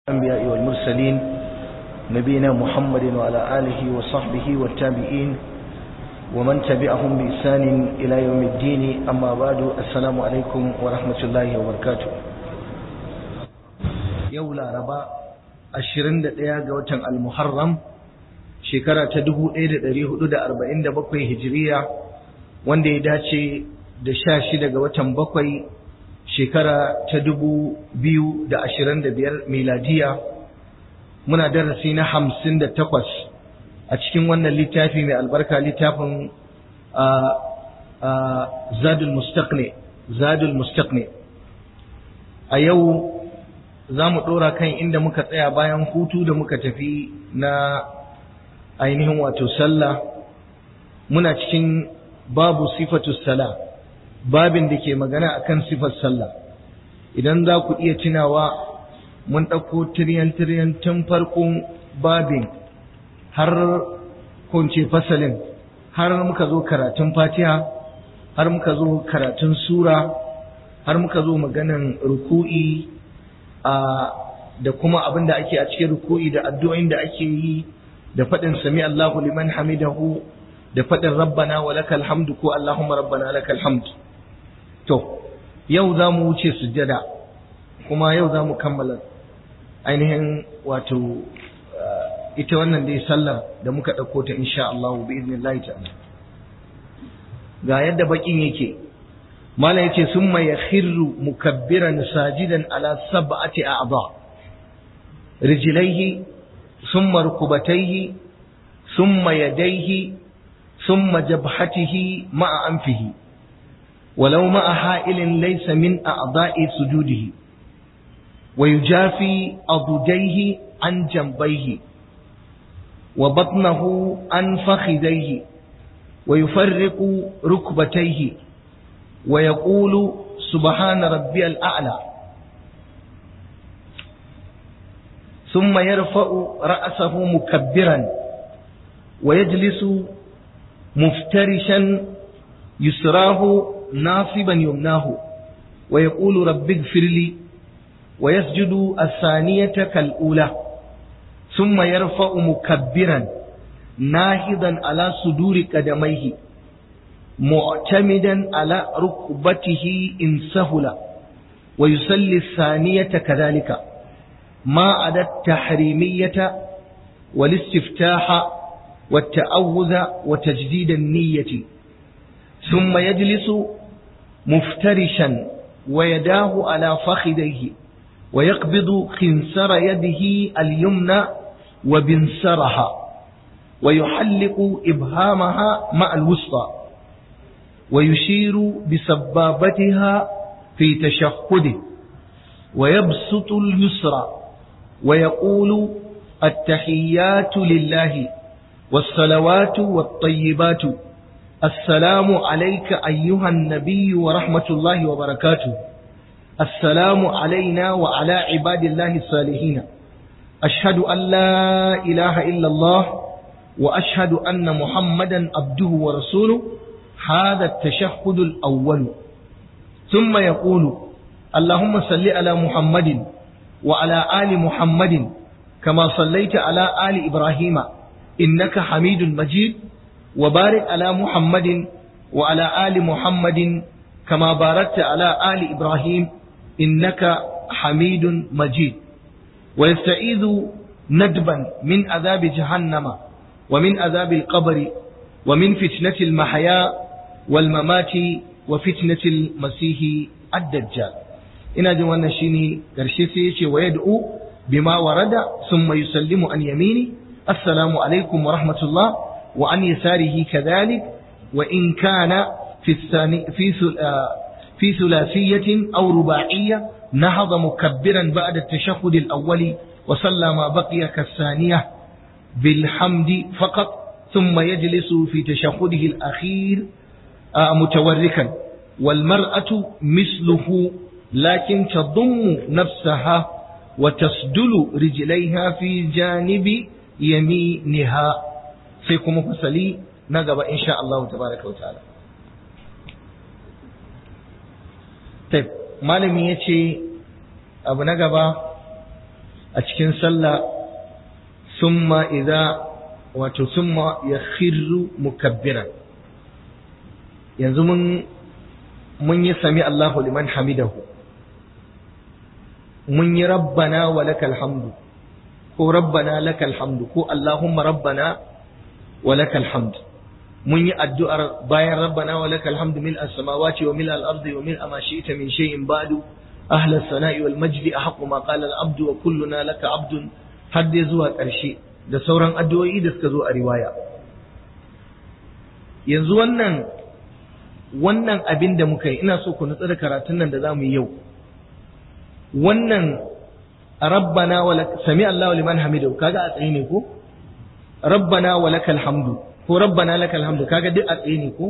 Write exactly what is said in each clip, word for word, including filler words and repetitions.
الأنبياء والمرسلين نبينا محمد وعلى آله وصحبه والتابعين ومن تبعهم بإحسان إلى يوم الدين. أما بعد، السلام عليكم ورحمة الله وبركاته. يولا ربا الشرين دقيقة وتن المحرم شكرا تدبو إيد دريه دا أربعين دا بقوي هجرية وان دي داتي دا شاشي دا وتن بقوي shekara ta dubu biyu da ashirin da biyar miladiya. Muna darasi na hamsin da takwas a cikin wannan littafi mai albarka, littafin zadul mustaqni zadul mustaqni a yau za mu ɗora kan inda muka tsaya bayan hutu da muka tafi na ainihin wato sallah. Muna cikin babu sifatu sala, babin da ke magana akan sifar sallah. Idan za ku iya tunawa, mun ɗauko tiryan-tiryan tun farkon babin har kunce fasalin, har muka zo karatun fatiha, har muka zo karatun sura, har muka zo maganan ruku'i da kuma abin da ake a cikin ruku'i da addu'o'in da ake yi, da faɗin sami Allahu liman hamidahu, da faɗin rabbana wa lakal hamdu ko Allahumma rabbana lakal hamdu. To, yau za mu wuce sujjada, kuma yau za mu kammala ainihin wato ita wannan dai sallar da muka ɗauko ta insha Allah bi idnillahi ta'ala. Ga yadda bakin yake, mala yace summa yakhirru mukabbiran sajidan ala sab'ati a'dha, rijlaihi summa rukubatayhi summa yadayhi summa jabhatihi ma'a anfihi ولو مع حائل ليس من أعضاء سجوده، ويجافي أضديه عن جنبيه وبطنه عن فخذيه، ويفرق ركبتيه ويقول سبحان ربي الأعلى، ثم يرفع رأسه مكبرا ويجلس مفترشا يسراه ناصبا يمناه ويقول رب اغفر لي، ويسجد الثانية كالأولى، ثم يرفع مكبرا ناهضا على صدور قدميه معتمدا على ركبته إن سهل، ويصلي الثانية كذلك ما عدا التحريمية والاستفتاح والتعوذ وتجديد النية، ثم يجلس مفترشا ويداه على فخذيه، ويقبض خنصر يده اليمنى وبنصرها، ويحلق إبهامها مع الوسطى، ويشير بسبابتها في تشهده، ويبسط اليسرى ويقول التحيات لله والصلوات والطيبات، السلام عليك أيها النبي ورحمة الله وبركاته، السلام علينا وعلى عباد الله الصالحين، أشهد أن لا إله إلا الله وأشهد أن محمدا عبده ورسوله. هذا التشهد الأول. ثم يقول اللهم صل على محمد وعلى آل محمد كما صليت على آل إبراهيم إنك حميد مجيد، وبارك على محمد وعلى آل محمد كما باركت على آل إبراهيم إنك حميد مجيد، ويستعيذ ندبا من عذاب جهنم ومن عذاب القبر ومن فتنة المحيا والممات وفتنة المسيح الدجال. إن جوانا شيني كرشيسي ويدعو بما ورد، ثم يسلم عن يمينه السلام عليكم ورحمة الله، وعن يساره كذلك، وإن كان في الثاني في في ثلاثية أو رباعية نهض مكبرا بعد التشهد الأول وصلى ما بقي كالثانية بالحمد فقط، ثم يجلس في تشهده الأخير متوركا. والمرأة مثله، لكن تضم نفسها وتسدل رجليها في جانب يمينها. sai kuma fasali na gaba insha Allah tabaraka wa ta'ala. Taib malami yace abu na gaba a cikin sallah summa idza wato summa yakhirru mukabbiran. Yanzu mun mun yi sami Allahu liman hamidahu, mun yi rabbana wa lakal hamdu ko rabbana lakal hamdu ko Allahumma rabbana wa lakal hamdu. Mun yi addu'ar bayan rabbana wa lakal hamdu mil as-samawati wa mil al-ardi wa mil ma shi'ta min shay'in ba'du ahla as-sana'i wal majdi ahqqu ma qala al-abdu wa kulluna laka abdun, har dai zuwa ƙarshe da sauran addu'o'i da suka zo a riwaya. Yanzu wannan wannan abin da muka yi, ina so ku nutsu da karatun nan da zamu yi yau. Wannan rabbana wa lak sami Allahu liman hamidahu, kaga a tsaye ne ko? Rabbana wa lakal hamdu ko rabbana lakal hamdu, kaga duk a tsaye ne ko?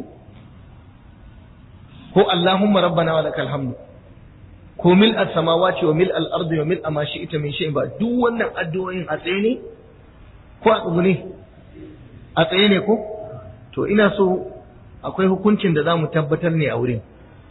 Ko Allahumma rabbana wa lakal hamdu ko mil as-samawati wa mil al-ardi wa mil ma shi'ta min shay'in ba, duk wannan addu'o'in a tsaye ne ko a tsugune? A tsaye ne ko? To ina so akwai hukuncin da zamu tabbatar ne a wurin.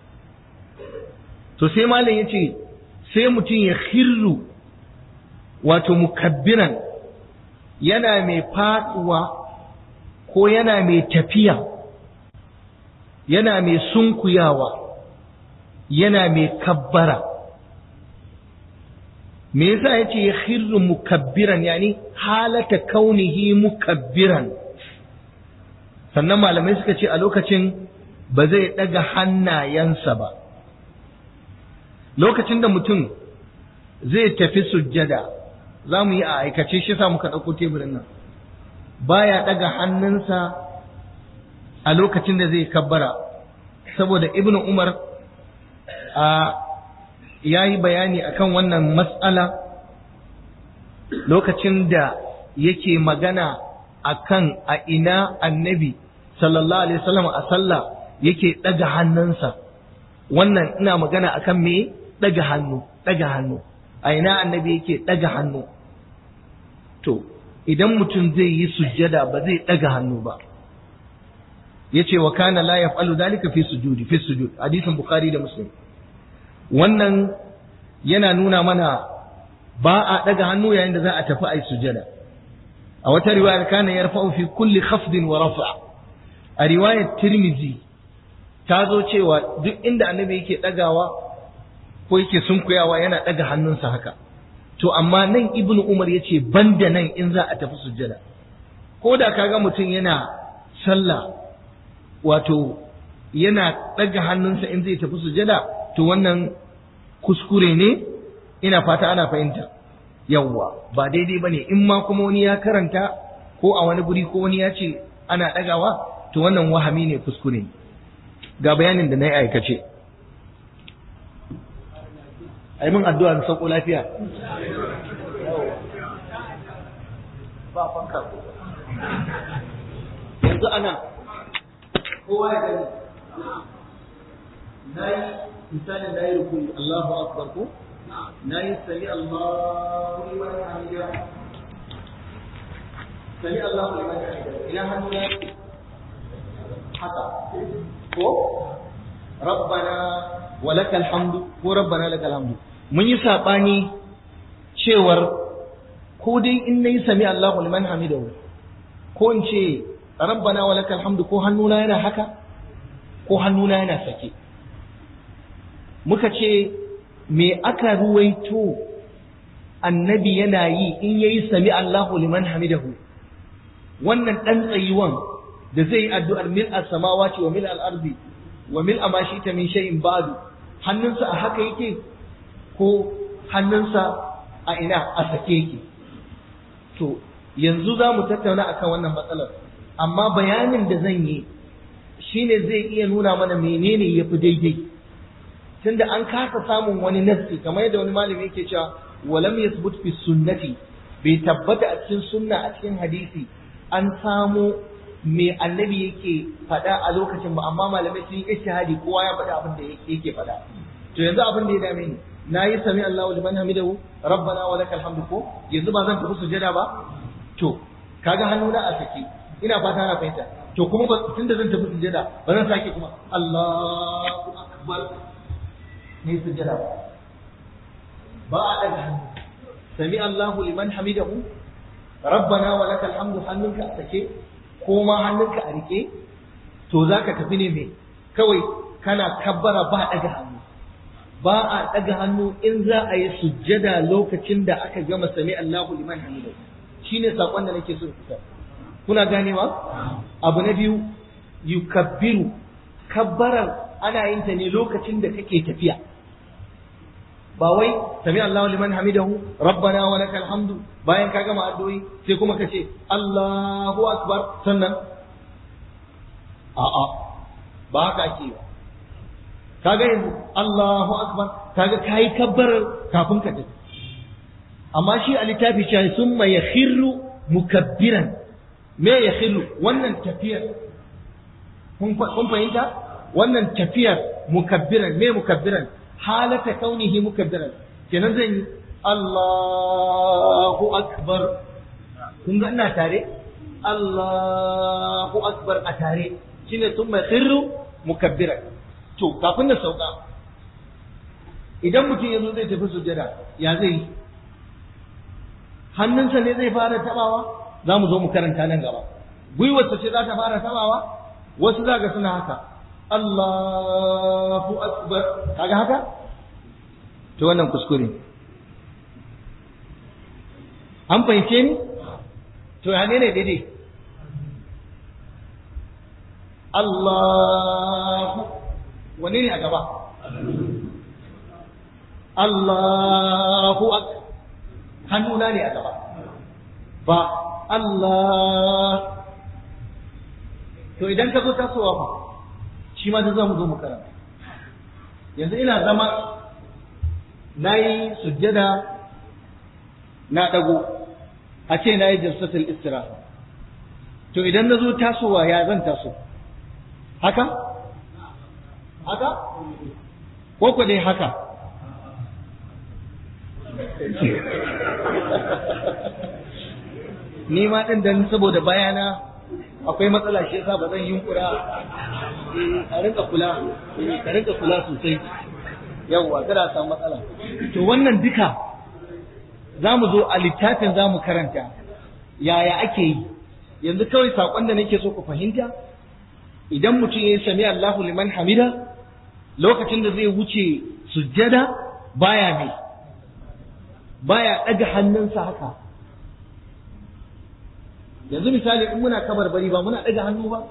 To sai malam yace sai mutum ya khirru wato mukabbiran, yana mai faduwa ko yana mai tafiya, yana mai sunkuyawa, yana mai kabbara. Me yasa yace ya khirru mukabbiran, yani halata kaunihi mukabbiran? Sannan malamai suka ce a lokacin ba zai daga hannayensa ba. Lokacin da mutum zai tafi sujjada, za mu yi a aikace, shi sa muka ɗauko teburin nan, baya daga hannunsa a lokacin da zai kabbara, saboda Ibn Umar a ya yi bayani akan wannan matsala lokacin da yake magana akan a ina annabi sallallahu alaihi wasallam a sallah yake daga hannunsa. Wannan ina magana akan me? Daga hannu, daga hannu. A ina annabi yake daga hannu? To idan mutum zai yi sujjada ba zai daga hannu ba. Yace wa kana la yaf'alu dhalika fi sujudi fi sujud, hadisin Bukhari da Muslim. Wannan yana nuna mana ba a daga hannu yayin da za a tafi a yi sujjada. A wata riwayar kana yarfa'u fi kulli khafdin wa rafa'. A riwayar Tirmidhi ta zo cewa duk inda annabi yake dagawa ko yake sunkuyawa yana daga hannunsa haka. To amma nan Ibn Umar yace banda nan in za a tafi sujjada. Ko da kaga mutum yana sallah wato yana daga hannunsa in zai tafi sujjada, to wannan kuskure ne, ina fata ana fahimta. Yawwa ba daidai bane, in ma kuma wani ya karanta ko a wani guri ko wani ya ce ana dagawa, to wannan wahami ne, kuskure ne. Ga bayanin da na yi aikace. Ai mun addu'a da sauko lafiya. Ba fanka ko. Yanzu ana kowa ya gani. Nayi misalin nayi rukuni, Allahu akbar ko? Nayi sami Allahu liman hamida. Sami Allahu liman hamida. Ina hannu ya haka. Ko rabbana walakal hamdu ko rabbana lakal hamdu. Mun yi sabani cewar ko dai in nayi sami Allahu liman hamidahu ko in ce rabbana walakal hamdu, ko hannuna yana haka ko hannuna yana sake. Muka ce me aka ruwaito annabi yana yi in yayi sami Allahu liman hamidahu, wannan dan tsayuwan da zai yi addu'ar mil as-samawati wa mil al-ardi wa mil ma shi'ta min shay'in ba'du, hannunsa a haka yake ko hannunsa a ina a sake yake? To yanzu za mu tattauna akan wannan matsalar, amma bayanin da zan yi shine zai iya nuna mana menene yafi daidai, tunda an kasa samun wani nassi, kamar yadda wani malami yake cewa walam yasbut fi sunnati, bai tabbata a cikin sunna, a cikin hadisi an samu me annabi yake faɗa a lokacin ba, amma malamai sun yi ijtihadi, kowa ya faɗa abin da yake faɗa. To yanzu abin da ya dame ni, nayi sami Allahu liman hamidahu rabbana wa lakal hamdu, ko yanzu ba zan tafi sujada ba? To kaga hannuna a sake, ina fata na fahimta. To kuma ba tunda zan tafi sujada ba zan sake kuma Allahu akbar ne sujada ba. Ba a daga hannu sami Allahu liman hamidahu rabbana wa lakal hamdu hannunka a sake ko ma hannunka a rike to zaka tafi ne me kawai kana kabbara ba daga hannu ba a daga hannu in za a yi sujjada lokacin da aka gama sami Allahu liman hamidahu shine sakon da nake so ku kuna ganewa abu na biyu yukabbiru kabbarar ana yin ta ne lokacin da kake tafiya ba wai sami Allahu liman hamidahu rabbana wa lakal hamdu bayan ka gama addu'o'i sai kuma ka ce Allahu akbar sannan a'a ba haka ake ba kaga yanzu Allahu akbar kaga kai kabbarar kafin ka tafi amma shi a littafi ce summa yakhiru mukabbiran me yakhiru wannan tafiyar kun fahimta wannan tafiyar mukabbiran me mukabbiran halata kaunihi mukabbiran kenan zan yi Allahu akbar kun ga ina tare Allahu akbar a tare shine summa yakhiru mukabbiran to kafin da sauka idan mutum ya zo zai tafi sujjada ya zai yi hannunsa ne zai fara tabawa za mu zo mu karanta nan gaba gwiwarsa ce za ta fara tabawa wasu za ga suna haka Allahu akbar kaga haka to wannan kuskure an fahimce ni to ya ne ne daidai Allahu wane ne a gaba Allahu akbar hannuna ne a gaba ba Allah to idan ka zo tasowa fa shi ma za mu zo mu karanta yanzu ina zama na yi sujjada na ɗago a ce na yi jalsatul istiraha to idan na zo tasowa ya zan taso haka haka ko ko dai haka ni ma ɗin dan saboda bayana akwai matsala shi yasa ba zan yunkura a rinka kula a rinka kula sosai yawwa kada a samu matsala to wannan duka za mu zo a littafin za mu karanta yaya ake yi yanzu kawai saƙon da nake so ku fahimta idan mutum ya sami Allahu liman hamida lokacin da zai wuce sujjada baya mai baya ɗaga hannunsa haka yanzu misali in muna kabar bari ba muna ɗaga hannu ba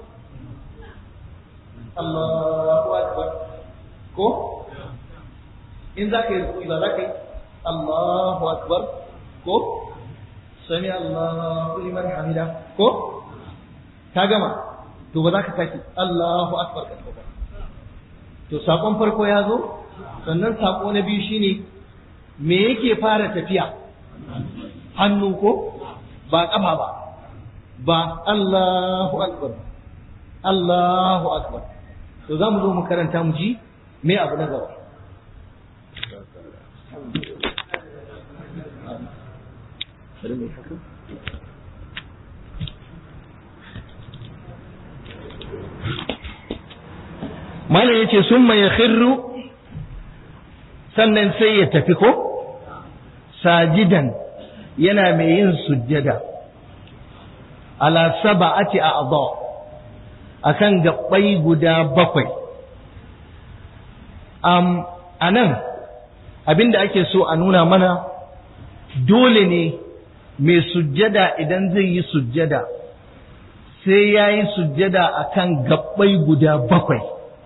Allahu akbar ko in za ka yi rukuni ba za ka yi Allahu akbar ko sami Allahu liman hamida ko ka gama to ba za ka saki Allahu akbar ka ba to sakon farko ya zo sannan sako na biyu shine me yake fara tafiya hannu ko ba kafa ba ba Allahu akbar Allahu akbar to za mu zo mu karanta mu ji me abu na gaba malam yace summa yakhirru sannan sai ya tafi ko sajidan yana mai yin sujjada ala sab'ati a'dha akan gabbai guda bakwai am anan abinda ake so a nuna mana dole ne mai sujjada idan zai yi sujjada sai yayi sujjada akan gabbai guda bakwai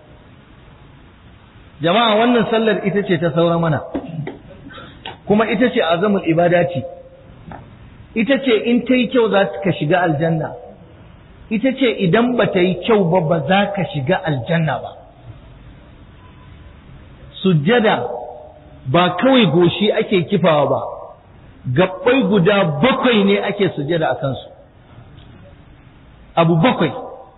jama'a wannan sallar ita ce ta saura mana kuma ita ce azamul ibadati ita ce in ta yi kyau za ka shiga aljanna ita ce idan ba ta yi kyau ba ba za ka shiga aljanna ba sujjada ba kawai goshi ake kifawa ba gabbai guda bakwai ne ake sujjada a kansu abu bakwai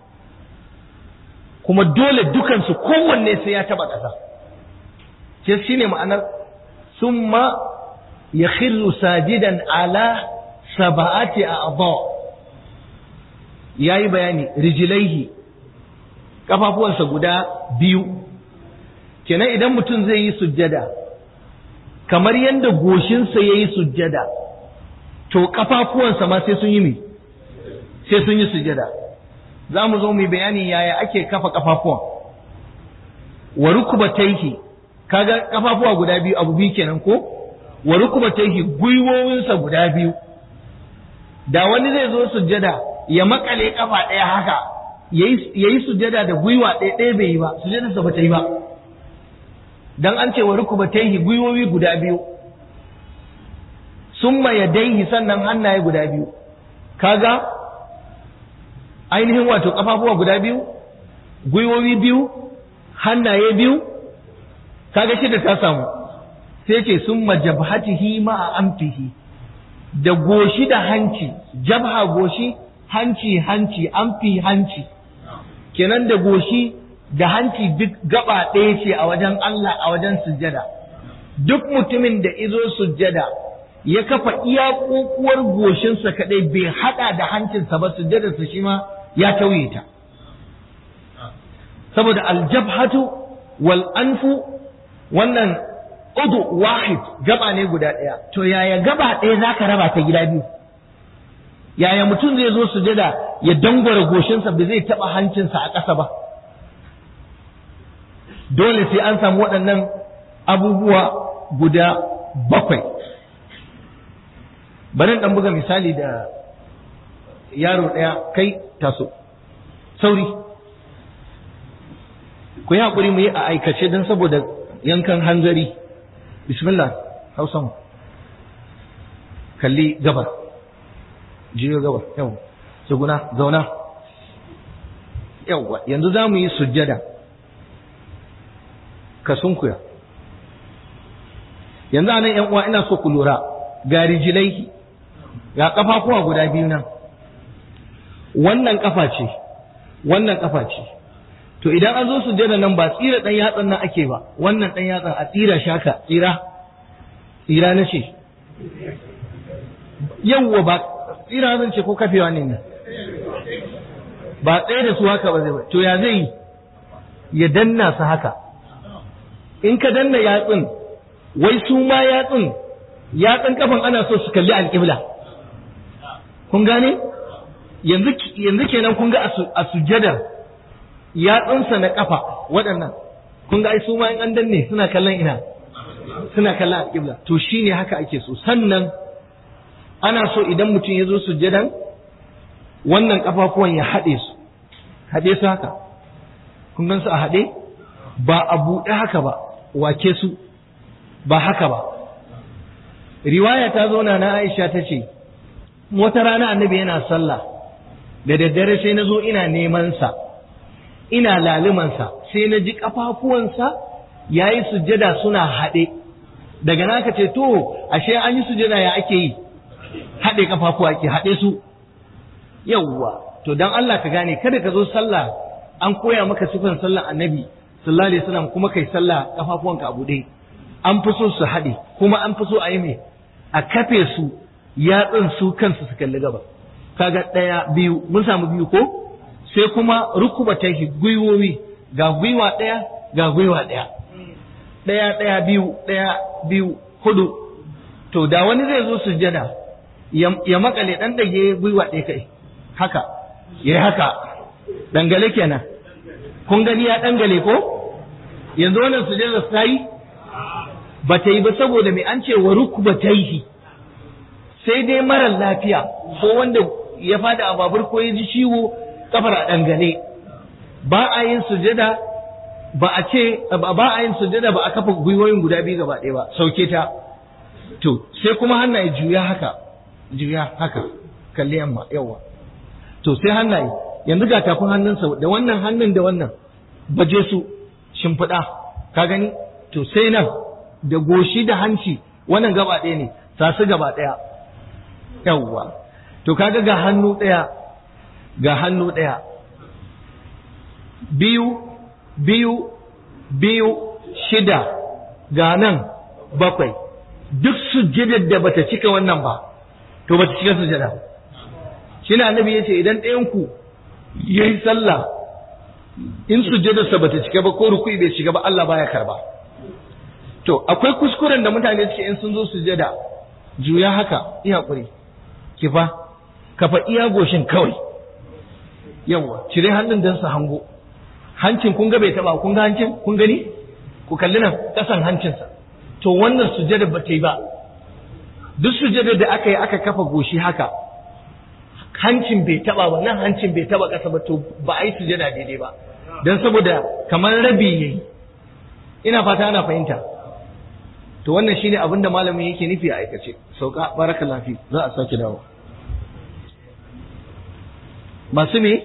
kuma dole dukansu kowanne sai ya taba ƙasa ce shine ma'anar summa yakhillu sajidan ala sab'ati a'dha yayi bayani rijlaihi kafafuwansa guda biyu kenan idan mutum zai yi sujjada kamar yadda goshinsa ya yi sujjada to kafafuwansa ma sai sun yi mi sai sun yi sujjada. za mu zo mu bayani yaya ake kafa kafafuwan. wa rukubatayhi, kaga kafafuwa guda biyu abu biyu kenan ko, wa rukubatayhi gwiwowinsa guda biyu. Da wani zai zo sujjada ya makale kafa ɗaya haka yayi sujjada da gwiwa ɗaya ɗaya bai yi ba, sujjadarsa ba ta yi ba. Dan an ce wa rukubatayhi gwiwowi guda biyu, summa yadayhi sannan hannaye guda biyu, kaga ainihin wato kafafuwa guda biyu, gwiwowi biyu, hannaye biyu, kaga shida ta samu. Sai ce summa jabhatihi ma'a amtihi, da goshi da hanci, jabha goshi, hanci hanci, amfi hanci, kenan da goshi da hanci duk gaba ɗaya ce a wajen Allah a wajen sujjada. Duk mutumin da izo sujjada ya kafa iya kokuwar goshinsa kadai bai hada da hancinsa ba, sujjadarsa shi ma ya tauye ta. Saboda aljabhatu wal anfu wannan udu wahid, gaba ne guda ɗaya. To yaya gaba ɗaya zaka raba ta gida biyu? Yaya mutum zai zo sujjada ya dangwara goshinsa bai zai taba hancinsa a ƙasa ba? Dole sai an samu waɗannan abubuwa guda bakwai. Bari ɗan buga misali da yaro ɗaya, kai taso sauri, ku yi haƙuri mu yi a aikace don saboda yankan hanzari. Bismillah, hausa kalli gabar, jiyo gabar, yau tsuguna zauna. Yawwa, yanzu za mu yi sujjada, ka sunkuya. Yanzu anan yan uwa ina so ku lura, ga rijilai, ga kafafuwa guda biyu nan, wannan kafa ce, wannan kafa ce. To idan an zo sujjada nan ba tsira dan yatsan nan ake ba, wannan dan yatsan a tsira shaka, tsira, tsira na ce. Yawwa ba tsira zan ce ko kafewa ne nan. Ba tsaye da su haka ba zai ba. To ya zai yi? Ya danna su haka. In ka danna yatsun, wai su ma yatsun, yatsun kafan ana so su kalli alƙibla. Kun gane? Yanzu yanzu kenan kun ga a sujjadar yatsunsa na kafa waɗannan, kun ga ai su ma in an danne suna kallon ina, suna kallon alƙibla. To shine haka ake so. Sannan ana so idan mutum ya zo sujjadan wannan kafafuwan ya haɗe su, haɗe su haka. Kun gan su a haɗe? Ba a buɗe haka ba, wake su, ba haka ba. Riwaya ta zo na Aisha ta ce, wata rana annabi yana sallah, da daddare sai na zo ina neman sa, ina lalumansa, sai na ji ƙafafuwansa ya yi sujjada suna haɗe. Daga na ka ce, to, ashe an yi sujjada ya ake yi, haɗe ƙafafuwa ake haɗe su. Yawwa, to don Allah ka gane, kada ka zo sallah an koya maka sifan sallar annabi sallallahu alaihi wasallam kuma kai sallah kafafuwanka a buɗe. An fi so su haɗe, kuma an fi so a yi mai a kafe su yatsun su kansu su kalli gaba. Kaga ɗaya biyu, mun samu biyu ko? Sai kuma rukubatayhi gwiwowi, ga gwiwa ɗaya ga gwiwa ɗaya, ɗaya ɗaya biyu ɗaya biyu hudu. To da wani zai zo sujjada ya makale ɗan dage gwiwa ɗaya kai haka, yayi haka, dangale kenan. Kun gani ya dangale ko? Yanzu wannan sujjada ta yi ba ta yi ba, saboda mai an ce wa rukubatayhi. Sai dai marar lafiya ko wanda ya fada a babur ko ya ji ciwo kafar a dangane, ba a yin sujada, ba a ce ba a yin sujada ba a kafa gwiwoyin guda biyu gaba ɗaya ba, sauke ta. To sai kuma hannaye juya haka, juya haka, kalli yamma, yawa. To sai hannaye, yanzu ga tafin hannunsa da wannan hannun da wannan, baje su shimfiɗa, ka gani? To sai nan da goshi da hanci, wannan gaba ɗaya ne, sa su gaba ɗaya, yawa. To kaga ga hannu ɗaya, ga hannu ɗaya, biyu, biyu, biyu, shida, ga nan bakwai. Duk sujjadar da bata cika wannan ba, to bata cika sujjada. Shi ne annabi ya ce idan ɗayanku ya yi sallah, in sujjadarsa bata cika ba ko ruku'i bai shiga ba, Allah baya karba. to akwai kuskuren da mutane suke in sun zo sujada juya haka iya kure ki fa ka fa iya goshin kawai yawa cire hannun dan su hango hancin kun ga bai taba kun ga hancin kun gani ku kalli nan kasan hancinsa to wannan sujada ba ta yi ba duk sujada da aka yi aka kafa goshi haka hancin bai taba ba nan hancin bai taba kasa ba to ba a yi sujada daidai ba don saboda kamar rabi yayi ina fata ana fahimta to wannan shine abin da malamin yake nufi a aikace sauka barakallahu fi za a sake dawo masu me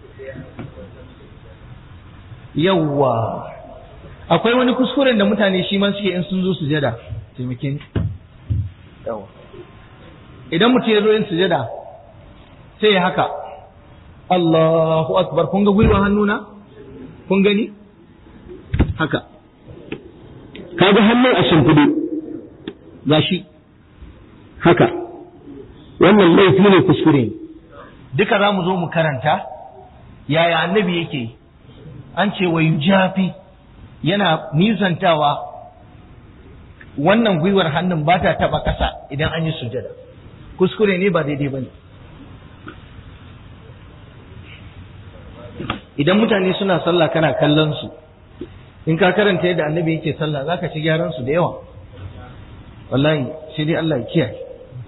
yawwa akwai wani kuskuren da mutane shi ma suke in sun zo sujada taimake ni yawwa idan mutum ya zo yin sujada sai ya haka Allahu akbar kun ga gwiwa hannuna kun gani haka kaga hannun a shimfiɗe gashi haka wannan laifi ne kuskure ne duka za mu zo mu karanta yaya annabi yake an ce wa yujafi yana nisantawa wannan gwiwar hannun ba ta taɓa ƙasa idan an yi sujada kuskure ne ba daidai ba ne idan mutane suna sallah kana kallon su in ka karanta yadda annabi yake sallah zaka ci gyaran su da yawa wallahi sai dai Allah ya kiyaye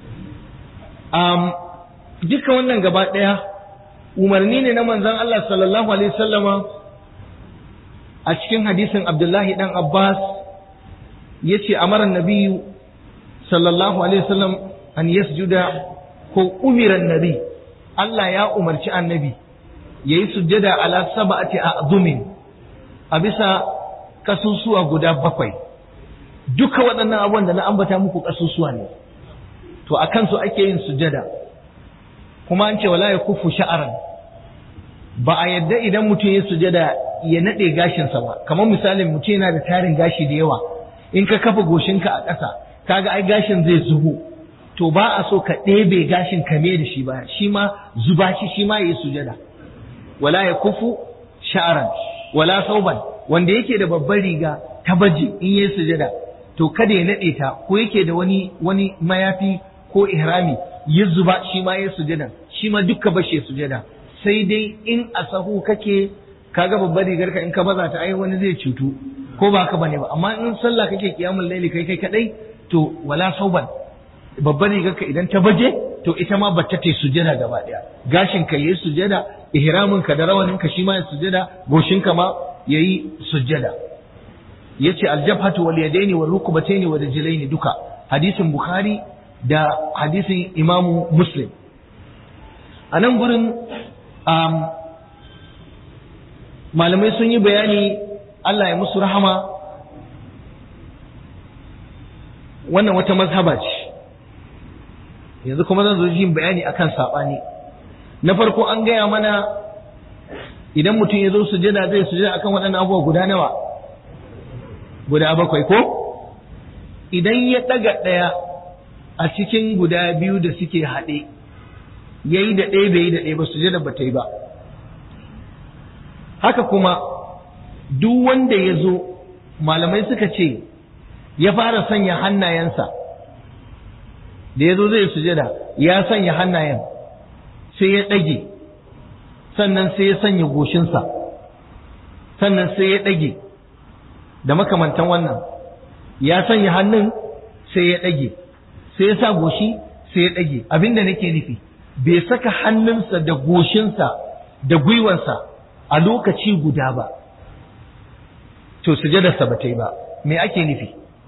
um duka wannan gaba daya umarni ne na manzon Allah sallallahu alaihi wasallama a cikin hadisin Abdullahi dan Abbas yace amara nabiyyu sallallahu alaihi wasallam an yasjuda ko umira nabi Allah ya umarci annabi yayi sujjada ala sab'ati a'zumin a bisa kasusuwa guda bakwai duka waɗannan abubuwan da na ambata muku kasusuwa ne to akan su ake yin sujjada kuma an ce wala yakufu sha'ran ba a yadda idan mutum ya sujjada ya nade gashin sa ba kamar misalin mutum yana da tarin gashi da yawa in ka kafa goshinka a ƙasa kaga ai gashin zai zubo to ba a so ka ɗebe gashin ka me da shi ba shi ma zuba shi shi ma yayi sujjada wala yakufu sha'ran wala sauban wanda yake da babbar riga ta baji in yayi sujada to kada ya nade ta ko yake da wani wani mayafi ko ihrami ya zuba shi ma yayi sujada shi ma dukka bashe sujada sai dai in asahu kake kaga babbar rigar ka in ka baza ta ai wani zai cutu ko ba ka bane ba amma in sallah kake kiyamul laili kai kai kadai to wala sauban babbar rigar ka idan ta baje to ita ma bata ta sujada gaba daya gashin ka yayi sujada ihramin ka da rawanin ka shi ma yayi sujada goshin ka ma yayi sujada yace aljabhatu wal yadaini wal rukbataini wal rijlaini duka hadisin bukhari da hadisin imamu muslim anan gurin um, malamai sun yi bayani Allah ya musu rahama wannan wata mazhaba ce yanzu kuma zan zo yin bayani akan sabani na farko an gaya mana idan mutum ya zo sujada zai sujada akan waɗannan abubuwa guda nawa guda bakwai ko idan ya ɗaga ɗaya a cikin guda biyu da suke haɗe ya yi da ɗaya bai yi da ɗaya ba sujada ba ta yi ba haka kuma duk wanda ya zo malamai suka ce ya fara sanya hannayensa da ya zo zai sujada ya sanya hannayen sai ya ɗage sannan sai ya sanya goshinsa sannan sai ya ɗage da makamantan wannan ya sanya hannun sai ya ɗage sai ya sa goshi sai ya ɗage abinda nake nufi bai saka hannunsa da goshinsa da gwiwansa a lokaci guda ba to sujadarsa ba ta yi ba me ake nufi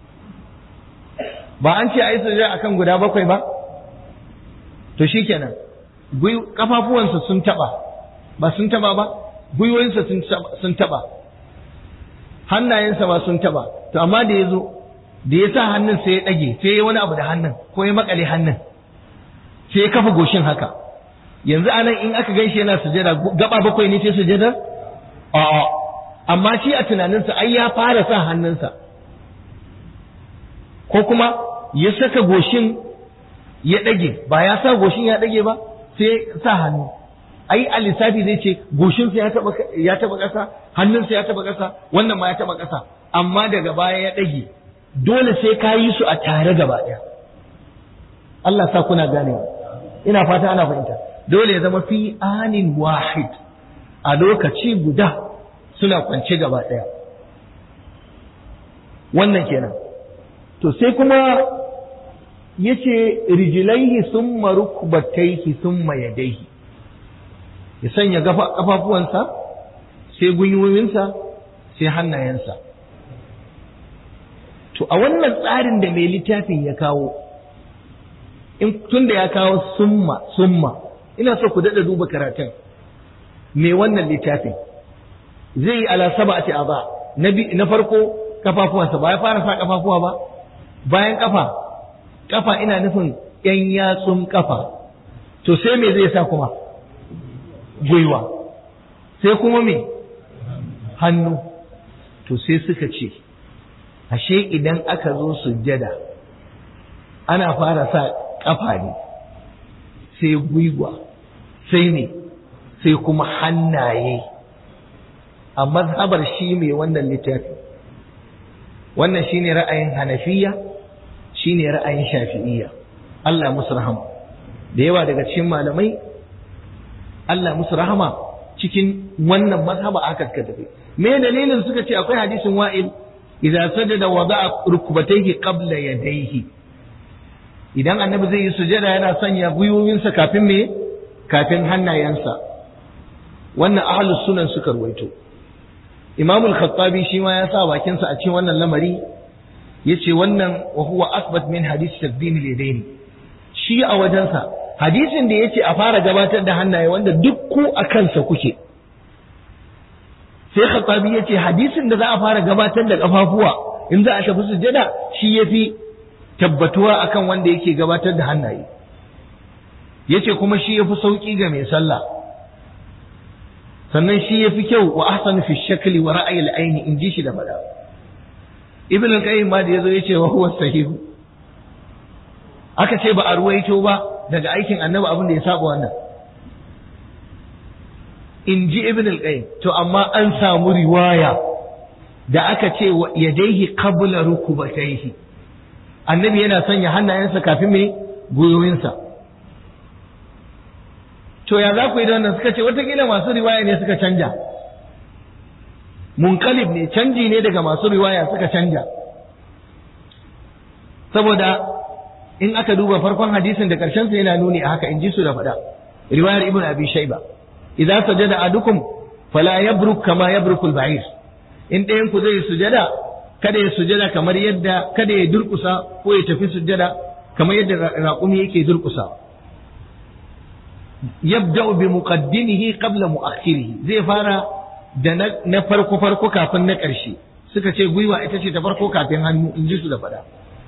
ba an ce a yi sujada akan guda bakwai ba to shikenan kafafuwansa sun taba ba sun taba ba gwiwoyinsa sun taba hannayensa ba sun taba to amma da ya zo da ya sa hannun sai ya ɗage sai ya wani abu da hannun ko ya makale hannun sai ya kafa goshin haka yanzu anan in aka gaishe yana sujada gaba bakwai ne sai sujada a'a amma shi a tunaninsa ai ya fara sa hannunsa ko kuma ya saka goshin ya ɗage ba ya sa goshin ya ɗage ba sai sa hannu ai a lissafi zai ce goshinsa ya taɓa ya taɓa ƙasa hannunsa ya taɓa ƙasa wannan ma ya taɓa ƙasa amma daga baya ya ɗage dole sai ka yi su a tare gaba ɗaya. Allah sa kuna ganewa, ina fata ana fahimta. Dole ya zama fi anin wahid, a lokaci guda suna kwance gaba ɗaya. Wannan kenan. To sai kuma yace rijlaihi summa rukbatayhi summa yadayhi, ya sanya kafafuwansa sai gwiwoyinsa sai hannayensa. To a wannan tsarin da mai littafin ya kawo, in tunda ya kawo summa summa, ina so ku dada duba karatun me wannan littafin zai yi ala sab'ati aba. Na farko kafafuwansa, ba ya fara sa kafafuwa ba, bayan kafa kafa ina nufin yan yatsun kafa, to sai me zai sa kuma? Gwiwa, sai kuma me? Hannu. To sai suka ce ashe idan aka zo sujjada ana fara sa kafa ne, sai gwiwa, sai ne, sai kuma hannaye. A mazhabar shi mai wannan littafi, wannan shine ra'ayin Hanafiya, shine ra'ayin Shafi'iyya, Allah musu rahama. Da yawa daga cikin malamai Allah musu rahama cikin wannan mazhaba aka tafi. Me dalilin? Suka ce akwai hadisin Wa'il, idza sajada wada'a rukbatayhi qabla yadayhi. Idan annabi zai yi sujada yana sanya gwiwowinsa kafin me? Kafin hannayensa. Wannan ahlus sunan suka ruwaito. Imam al-Khattabi shi ma ya sa bakinsa a cikin wannan lamari, yace wannan wa huwa asbat min hadith taqdim al-yadayn. Shi a wajensa hadisin da yace a fara gabatar da hannaye, wanda duk ku a kansa kuke, sai Khattabi yace hadisin da za a fara gabatar da kafafuwa in za a tafi sujada shi yafi tabbatuwa akan wanda yake gabatar da hannaye. Yace kuma shi yafi sauki ga mai sallah, sannan shi yafi kyau wa ahsanu fi shakli wa ra'yi al-ayn, in ji shi da fada. Ibn al-Qayyim ma da yazo yace wa huwa sahihu, aka ce ba a ruwaito ba daga aikin annabi abin da ya saba wannan, in ji Ibn al-Qayyim. To amma an samu riwaya da aka ce wa yadayhi qabla rukubatayhi, annabi yana sanya hannayensa kafin mai gwiwoyinsa. To ya za ku yi da wannan? Suka ce watakila masu riwaya ne suka canja, munqalib ne, canji ne daga masu riwaya suka canja. Saboda in aka duba farkon hadisin da karshen sa yana nuni a haka, in ji su da faɗa. Riwayar Ibn Abi Shayba, idza sajada adukum fala yabruk kama yabruku al-ba'ir. In ɗayan ku zai sujada, kada ya sujada kamar yadda, kada ya durkusa ko ya tafi sujada kamar yadda raƙumi yake durkusa. Yabda'u bi muqaddimihi qabla mu'akhirihi, zai fara da na farko farko kafin na ƙarshe. Suka ce gwiwa ita ce ta farko kafin hannu, in ji su da faɗa.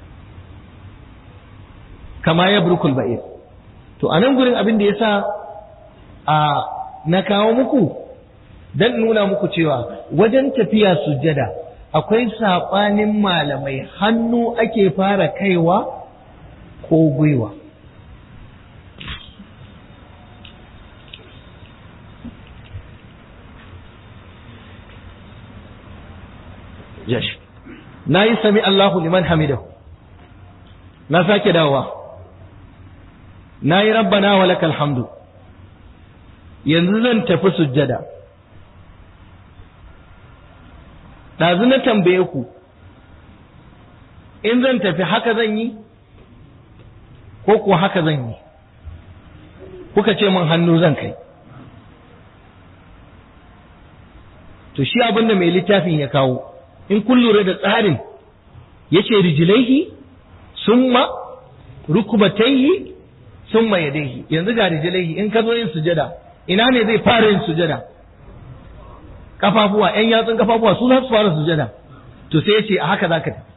Kama yabruku al-ba'ir. To anan gurin abin da yasa a na kawo muku dan nuna muku cewa wajen tafiya sujjada akwai saɓanin malamai, hannu ake fara kaiwa ko gwiwa. Yash, na yi sami Allahu liman hamidahu, na sake dawowa, na yi rabbana wa lakal hamdu, yanzu zan tafi sujjada. Ɗazu na tambaye ku, in zan tafi haka zan yi, ko kuwa haka zan yi? Kuka ce min hannu zan kai. To shi abin da mai littafin ya kawo, in kun lura da tsarin, ya ce rijilaihi, summa rukubataihi, summa yadaihi. Yanzu ga rijilaihi, in ka zo yin sujada, ina ne zai fara yin sujada? Kafafuwa, ‘yan yatsun kafafuwa su za su fara sujada. To sai ya ce a haka za ka tafi.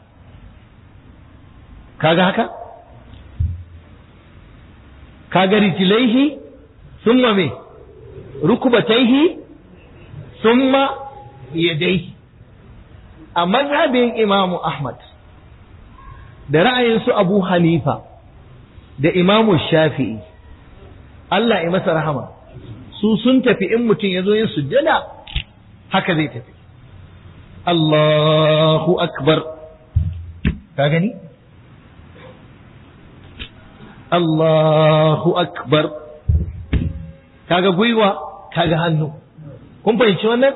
Kaga haka? Kaga rijilaihi, summa me? Rukubataihi, summa yadaihi. A mazhabin Imamu Ahmad da ra'ayin su Abu Hanifa da Imamu Shafi'i, Allah ya masa rahama, su sun tafi in mutum ya zo yin sujjada haka zai tafi. Allahu akbar, ka gani Allahu akbar, kaga gwiwa kaga hannu. Kun fahimci wannan?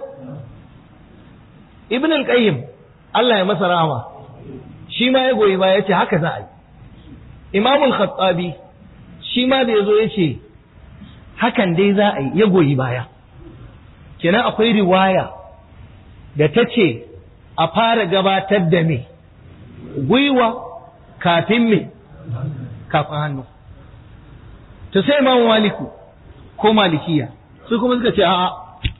Ibn al-Qayyim Allah ya masa rahama shi ma ya goyi baya yace haka za a yi. Imam al-Khattabi shi ma da yazo yace hakan dai za a yi, ya goyi baya. Kenan akwai riwaya da ta ce a fara gabatar da me gwiwa kafin me kafin hannu. To sai Imam Maliku ko Malikiya su kuma suka ce a'a,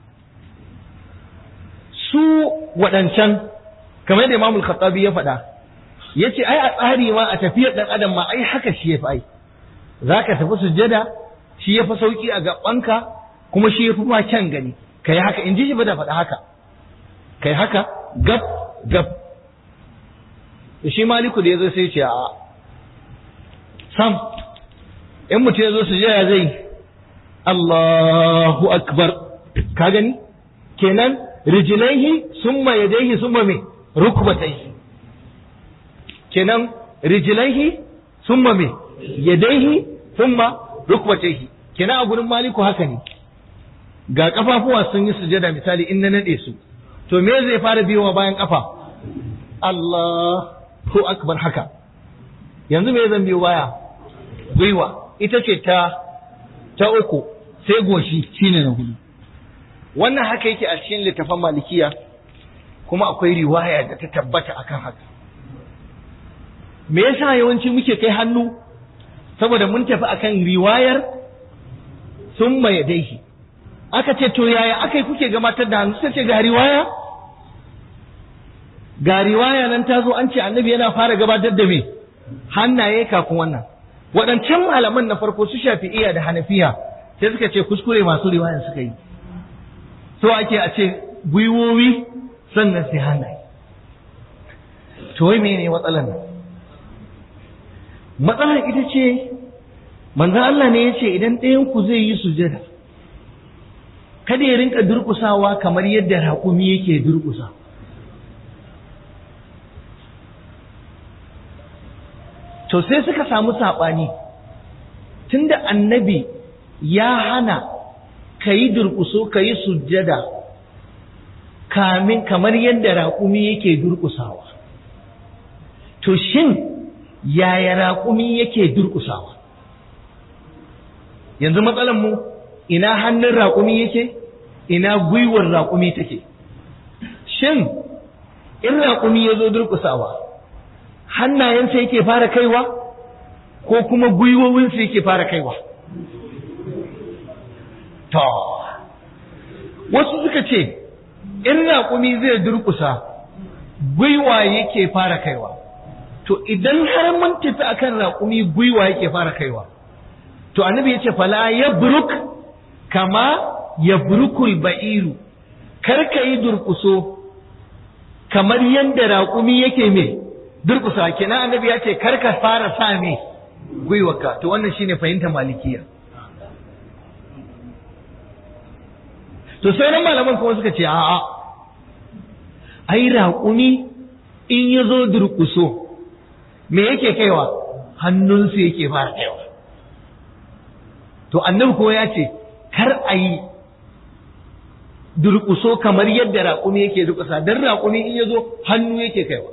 su waɗancan kamar da Imam Al-Khattabi ya faɗa yace ai a tsari ma a tafiyar dan adam ma ai haka shi yafi ai, zaka tafi sujjada shi yafi sauki a gabanka kuma shi yafi ma kyan gani, kai haka in ji shi ba da faɗa haka, kai haka gab gab. Shi Maliku da yazo sai ya ce a'a sam, in mutum ya zo su jaya zai Allahu akbar, ka gani kenan rijlaihi summa yadayhi summa me rukbatayhi, kenan rijlaihi summa me yadayhi summa rukbatayhi. Kenan a gurin Maliku haka ne, ga kafafuwa sun yi sujada misali in na nade su, to me zai fara biyowa bayan kafa? Allahu akbar, haka. Yanzu me zan biyo baya? Gwiwa ita ce ta ta uku, sai goshi shine na hudu. Wannan haka yake a cikin littafin Malikiya, kuma akwai riwaya da ta tabbata akan haka. Me yasa yawanci muke kai hannu? Saboda mun tafi akan riwayar summa yadaihi. Aka ce to yaya akai kuke gabatar da hannu? Sai ce ga riwaya ga riwaya nan ta zo an ce annabi yana fara gabatar da me hannaye kafin wannan. Waɗancan malaman na farko su Shafi'iyya da Hanafiya sai suka ce kuskure masu riwayan suka yi, so ake a ce gwiwowi sannan sai hannaye. To wai mene matsalar nan? Matsalar ita ce manzon Allah ne ya ce idan ɗayan ku zai yi sujada kada ya rinka durƙusawa kamar yadda raƙumi yake durƙusa. To sai suka samu saɓani, tunda annabi ya hana ka yi durƙuso ka yi sujjada kamin kamar yadda raƙumi yake durƙusawa. To shin yaya raƙumi yake durƙusawa? Yanzu matsalar mu ina hannun raƙumi yake, ina gwiwar raƙumi take. Shin in raƙumi ya zo durƙusawa, hannayensa yake fara kaiwa ko kuma gwiwowinsa yake fara kaiwa? To, wasu suka ce, in raƙumi zai durƙusa, gwiwa yake fara kaiwa. To, idan har mun tafi akan raƙumi gwiwa yake fara kaiwa, to annabi ya ce, fala ya buruk kama ya burukul ba'iru, kar ka yi durƙuso kamar yadda raƙumi yake mai durƙusa. Kenan annabi ya ce kar ka fara sa me gwiwarka. To wannan shine fahimtar Malikiya. To sauran malaman kuma suka ce a'a, ai raƙumi in ya zo durƙuso me yake kaiwa? Hannunsu yake fara kaiwa. To annabi kuma ya ce kar a yi durƙuso kamar yadda raƙumi yake durƙusa, don raƙumi in ya zo hannu yake kaiwa.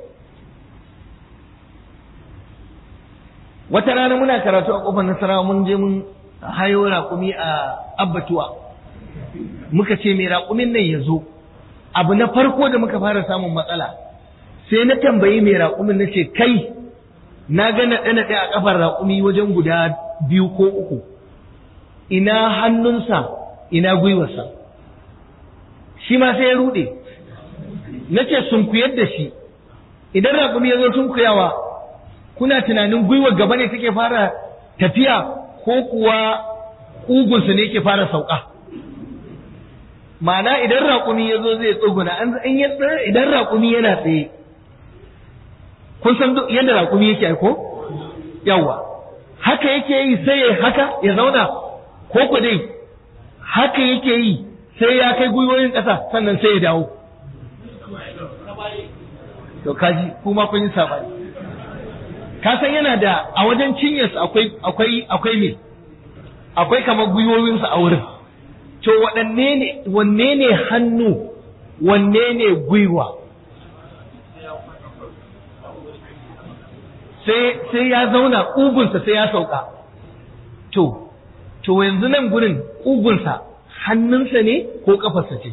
Wata rana muna karatu a ƙofar Nasarawa, mun je mun hayo raƙumi a Abbatuwa, muka ce mai raƙumin nan ya zo. Abu na farko da muka fara samun matsala, sai na tambayi mai raƙumin na ce, kai na ga naɗe-naɗe a ƙafar raƙumi wajen guda biyu ko uku, ina hannunsa ina gwiwarsa? Shi ma sai ya ruɗe. Na ce sunkuyar da shi, idan raƙumi ya zo sunkuyawa, kuna tunanin gwiwar gaba ne take fara tafiya ko kuwa ƙugunsa ne ke fara sauka? Ma'ana idan raƙumi ya zo zai tsuguna, idan raƙumi yana tsaye, kun san yadda raƙumi yake aiko? Yawwa, haka yake yi sai ya haka ya zauna, ko ku dai haka yake yi sai ya kai gwiwoyin ƙasa sannan sai ya dawo. To kaji kuma kun yi saɓani. ka san yana da a wajen cinyarsa akwai akwai akwai me akwai kamar gwiwowinsa a wurin to waɗanne ne wanne ne hannu wanne ne gwiwa sai sai ya zauna ƙugunsa sai ya sauka to to yanzu nan gurin ƙugunsa hannunsa ne ko ƙafarsa ce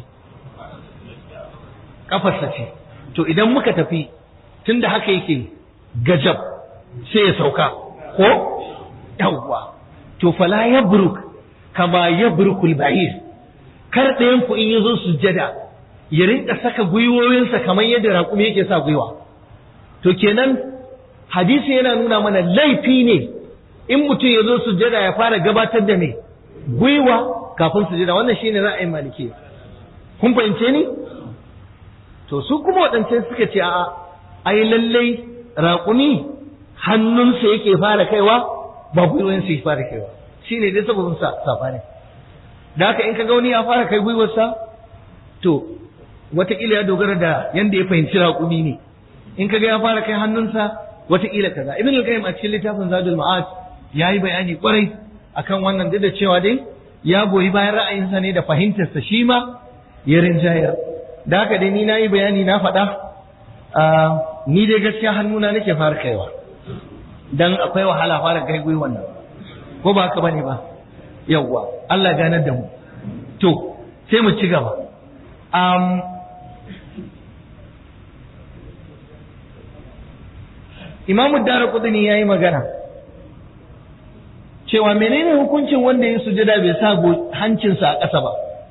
ƙafarsa ce to idan muka tafi tunda haka yake gajab sai ya sauka ko yawwa to fala yabruk kama yabrukul ba'ir kar ɗayan ku in yazo sujjada ya rinka saka gwiwoyinsa kamar yadda raƙumi yake sa gwiwa to kenan hadisi yana nuna mana laifi ne in mutum yazo sujjada ya fara gabatar da me gwiwa kafin sujjada wannan shine ra'ayin maliki kun fahimce ni to su kuma waɗancan suka ce a'a ai lallai raƙumi hannunsa yake fara kaiwa ba gwiwansa yake fara kaiwa shine dai sababin sa sabani da haka in ka ga wani ya fara kai gwiwarsa to wataƙila ya dogara da yanda ya fahimci raƙumi ne in ka ga ya fara kai hannunsa wataƙila kaza ibn al-qayyim a cikin littafin zadul ma'ad yayi bayani kwarai akan wannan duk da cewa dai ya goyi bayan ra'ayinsa ne da fahimtarsa shi ma ya rinjayar da haka dai ni nayi bayani na faɗa ni dai gaskiya hannuna nake fara kaiwa dan akwai wahala fara kai gwiwan nan ko ba haka bane ba yawwa Allah ganar da mu to sai mu ci gaba um, Imam Ad-Darqutni yayi magana cewa menene hukuncin wanda ya sujada bai sa hancinsa a ƙasa ba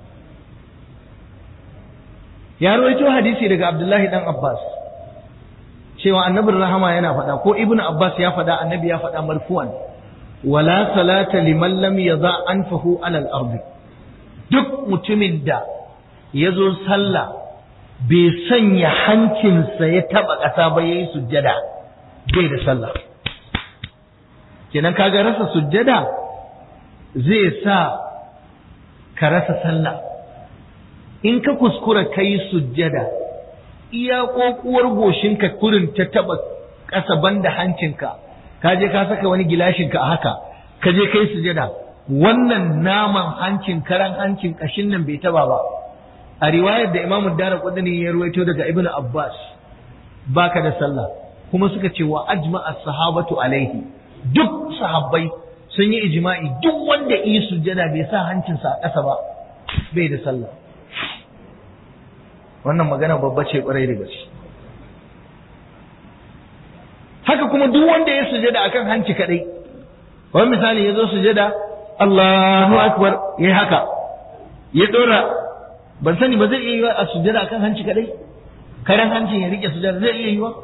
ya rawaito hadisi daga Abdullahi dan Abbas cewa annabin rahama yana faɗa ko ibnu Abbas ya faɗa annabi ya faɗa marfu'an wala salata liman lam yadha anfahu ala al-ard duk mutumin da yazo sallah bai sanya hancinsa ya taba ƙasa ba yayi sujjada bai da sallah kenan kaga rasa sujjada zai sa ka rasa sallah in ka kuskura kai sujjada iya kokuwar goshinka kurin ta taba ƙasa banda hancinka ka je ka saka wani gilashinka a haka ka je kai sujada wannan naman hancin karan hancin kashin nan bai taba ba a riwayar da Imam Ad-Darqutni ya ruwaito daga Ibn Abbas baka da sallah kuma suka ce wa ajma'a as-sahabatu alaihi duk sahabbai sun yi ijma'i duk wanda yi sujada bai sa hancinsa a ƙasa ba bai da sallah wannan magana babba ce kwarai da gaske haka kuma duk wanda ya sujada akan hanci kadai wani misali ya zo sujada Allahu akbar yayi haka ya dora ban sani ba zai iya yiwa a sujada akan hanci kadai karan hancin ya rike sujada zai iya yiwa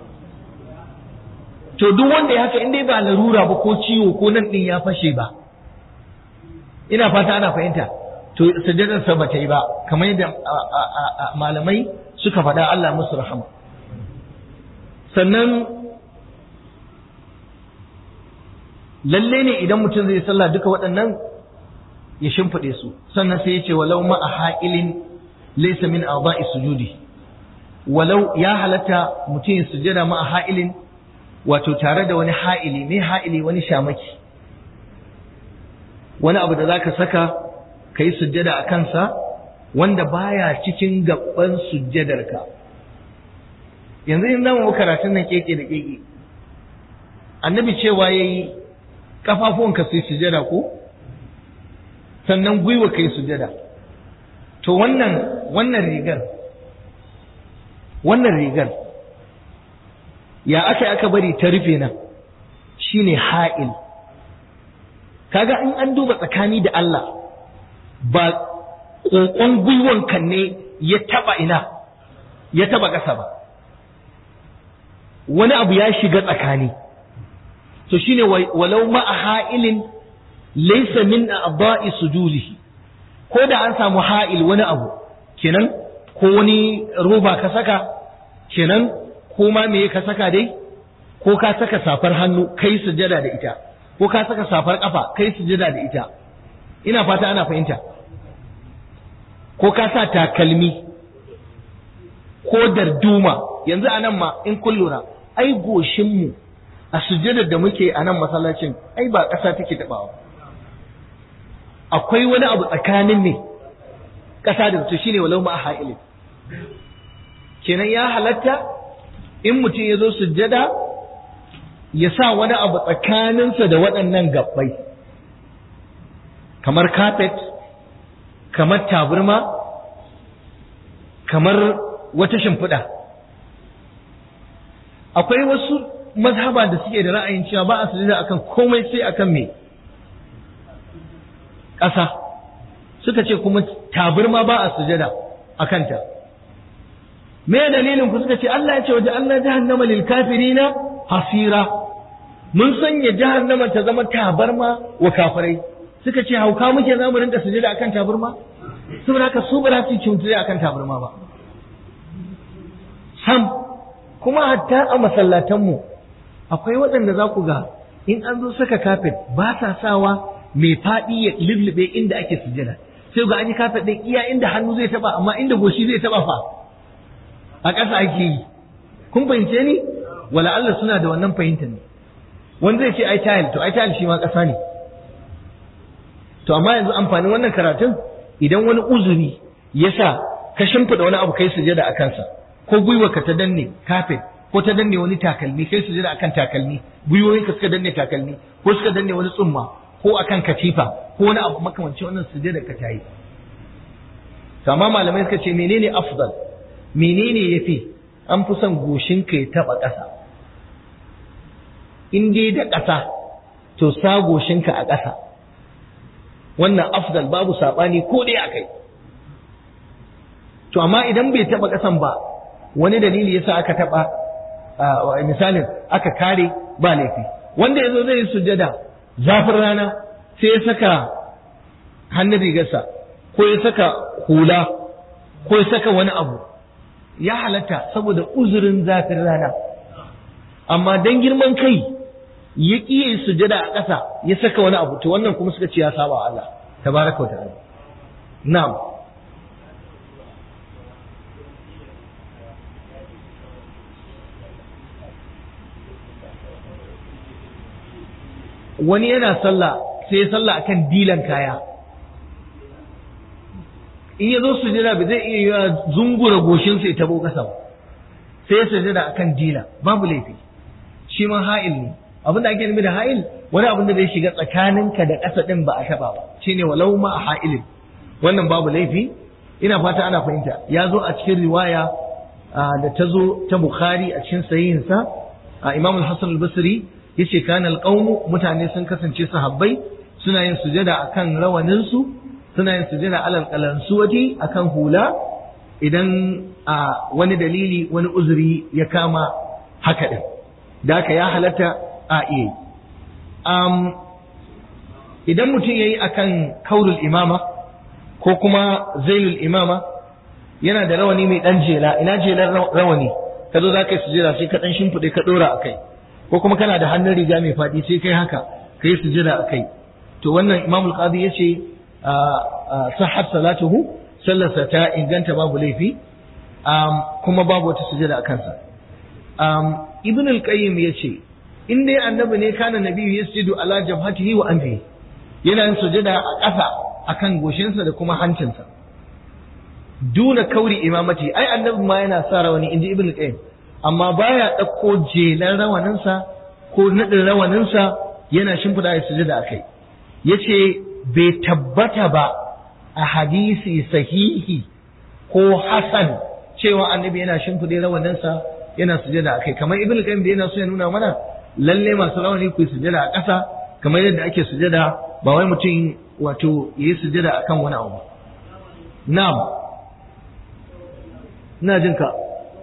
to duk wanda ya haka in dai ba larura ba ko ciwo ko nan din ya fashe ba ina fata ana fahimta to sujadar sa bata yi ba kamar yadda malamai suka faɗa Allah musu rahama sannan lalle ne idan mutum zai sallah duka waɗannan ya shimfiɗe su sannan sai ya ce walau ma a ha'ilin laysa min a'dha'i sujudi walau ya halatta mutum ya sujjada ma a ha'ilin wato tare da wani ha'ili mai ha'ili wani shamaki wani abu da zaka saka kai sujjada a kansa wanda baya cikin gaban sujjadarka yanzu in zamu karatun nan keke da keke annabi cewa yayi kafafuwanka su sujada ko sannan gwiwa kai sujada to wannan wannan rigar wannan rigar ya aka aka bari ta rufe nan shine ha'il kaga in an duba tsakani da Allah ba kokon gwiwan kan ne ya taba ina ya taba kasa ba wani abu ya shiga tsakani to shine walau ma a ha'ilin laysa min a'dha'i sujudihi ko da an samu ha'il wani abu kenan ko wani roba ka saka kenan ko ma me ka saka dai ko ka saka safar hannu kai sujada da ita ko ka saka safar kafa kai sujada da ita ina fata ana fahimta ko ka sa takalmi ko darduma yanzu anan ma in kun lura ai goshin mu a sujjadar da muke a nan masallacin ai ba ƙasa take taɓawa, akwai wani abu tsakanin ne ƙasa da mutum shine walau ma ha'ilin. Kenan ya halatta in mutum ya zo sujjada ya sa wani abu tsakaninsa da waɗannan gabbai, kamar kafet, kamar taburma, kamar wata shimfiɗa. Akwai wasu mazhaba da suke da ra'ayin cewa ba a sujjada akan komai sai akan me ƙasa, suka ce kuma taburma ba a sujjada akan ta. Me dalilin ku? Suka ce Allah ya ce waje Allah jahannama lil kafirina hasira, mun sanya jahannama ta zama tabarma wa kafirai. Suka ce hauka muke za mu rinka sujada akan tabarma, saboda haka su ba za su ci mutunci akan tabarma ba sam. Kuma hatta a masallatan mu akwai waɗanda za ku ga in an zo saka kafet ba sa sawa mai faɗi ya lullube inda ake sujada, sai ga an yi kafet ɗin iya inda hannu zai taba, amma inda goshi zai taba fa a ƙasa ake yi. Kun fahimce ni? Wala Allah suna da wannan fahimtar ne. Wanda zai ce ai tile, to ai tile shi ma ƙasa ne. To amma yanzu amfanin wannan karatun, idan wani uzuri ya sa ka shimfiɗa wani abu kai sujada a kansa, ko gwiwarka ta danne kafet, ko ta danne wani takalmi kai sujada akan takalmi, gwiwoyinka suka danne takalmi, ko suka danne wani tsumma, ko akan katifa, ko wani abu makamancin wannan sujada ka tayi. To amma malamai suka ce menene afdal? Menene yafi? An fi son goshinka ya taba ƙasa. In dai da ƙasa to sa goshinka a ƙasa, wannan afdal, babu saɓani ko dai akai. To amma idan bai taba ƙasan ba, wani dalili yasa aka taba, misalin aka kare, ba laifi. Wanda yazo zai yi sujjada zafin rana sai ya saka hannun rigarsa, ko ya saka hula, ko ya saka wani abu, ya halatta saboda uzurin zafin rana. Amma dan girman kai ya ƙiye sujada a ƙasa ya saka wani abu, to wannan kuma suka ce ya saba Allah tabaraka wa ta'ala. Na'am. Wani yana sallah sai ya sallah akan dilan kaya, in ya zo sujada ba zai iya yiwa zungura goshinsa ya tabo ƙasa ba, sai ya sujada akan dila, babu laifi, shi ma ha'il ne. Abin da ake nufi da ha'il wani abin da zai shiga tsakaninka da ƙasa ɗin ba a taɓa ba, shine walau ma a ha'ilin, wannan babu laifi. Ina fata ana fahimta. Ya zo a cikin riwaya da ta zo ta Bukhari a cikin sahihinsa, Imam al-Hasan al-Basri yace kana al-qawmu, mutane sun kasance sahabbai suna yin sujada akan rawanin su, suna yin sujada alal qalansuwati akan hula, idan a wani dalili wani uzuri ya kama haka din, da haka ya halatta a iya. Um, idan mutum yayi akan kaurul imama ko kuma zailul imama, yana da rawani mai dan jela, ina jelar rawani, ka zo za ka yi sujada sai ka dan shimfiɗe ka ɗora a kai, ko kuma kana da hannun riga mai faɗi sai kai haka ka yi sujada a kai, to wannan imamul qadi ya ce sahhat salatuhu, sallarsa ta inganta babu laifi, kuma babu wata sujada a kansa. Ibn al-Qayyim ya ce in dai annabi ne kana nabiyyu yasjudu ala jabhatihi wa anfihi, yana yin sujada a ƙasa akan goshinsa da kuma hancinsa, duna kauri imamati. Ai annabi ma yana sa rawani, inji Ibn al-Qayyim, amma baya ɗauko jelan rawaninsa ko naɗin rawaninsa yana shimfiɗa ya sujada a kai. Yace bai tabbata ba a hadisi sahihi ko hasan cewa annabi yana shimfiɗe rawaninsa yana sujada a kai. Kamar Ibn al-Qayyim da yana so ya nuna mana lalle masu rawani ku sujada a ƙasa kamar yadda ake sujada, ba wai mutum wato yayi sujada akan wani abu. Na'am, ina jin ka.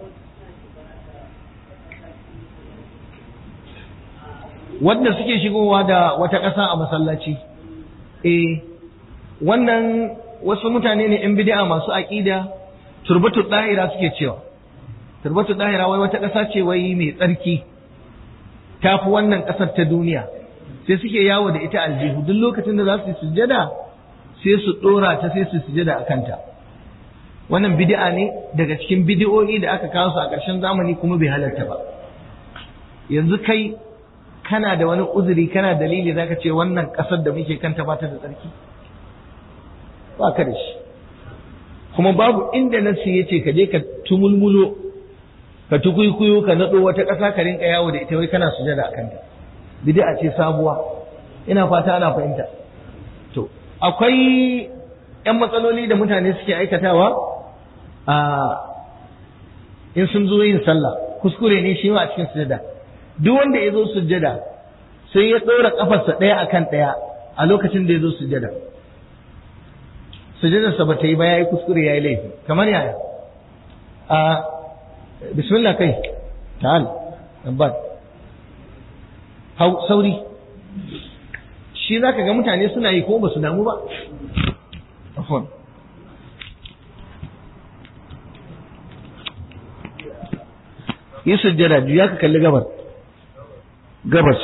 Wanda suke shigowa da wata ƙasa a masallaci, eh wannan wasu mutane ne 'yan bid'a masu aƙida turbatu dahira suke cewa. Turbatu dahira wai wata ƙasa ce wai mai tsarki, tafi wannan ƙasar ta duniya, sai suke yawo da ita aljihu, duk lokacin da za su yi sujjada sai su ɗora ta sai su sujjada a kanta. Wannan bid'a ne daga cikin bid'o'i da aka kawo su a ƙarshen zamani, kuma bai halarta ba. Yanzu kai kana da wani uzuri kana dalili zaka ce wannan ƙasar da muke kanta ba ta da tsarki ba ka da shi kuma babu inda nasi yace ka je ka tumulmulo ka tukuikuyo ka nado wata ƙasa ka rinka yawo da ita wai kana sujada a kanta bid'a ce sabuwa ina fata ana fahimta to akwai ƴan matsaloli da mutane suke aikatawa a in sun zo yin sallah kuskure ne shi ma a cikin sujada duk wanda ya zo sujada sai ya ɗora ƙafarsa ɗaya akan ɗaya a lokacin da ya zo sujada sujadarsa ba ta yi ba ya yi kuskure ya yi laifi kamar yaya a bismillah kai ta'al tabbat hau sauri shi zaka ga mutane suna yi ko ba su damu ba afwan yi sujjada juya ka kalli gabar gabas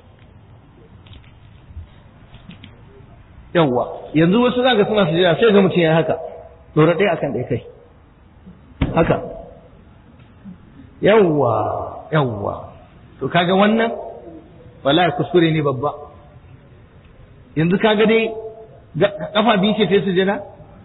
yawwa yanzu wasu zaka suna sujjada sai ga mutum ya haka dora ɗaya akan ɗaya kai haka yawwa yawwa to kaga wannan wallahi kuskure ne babba yanzu kaga dai kafa biyu ce ta sujjada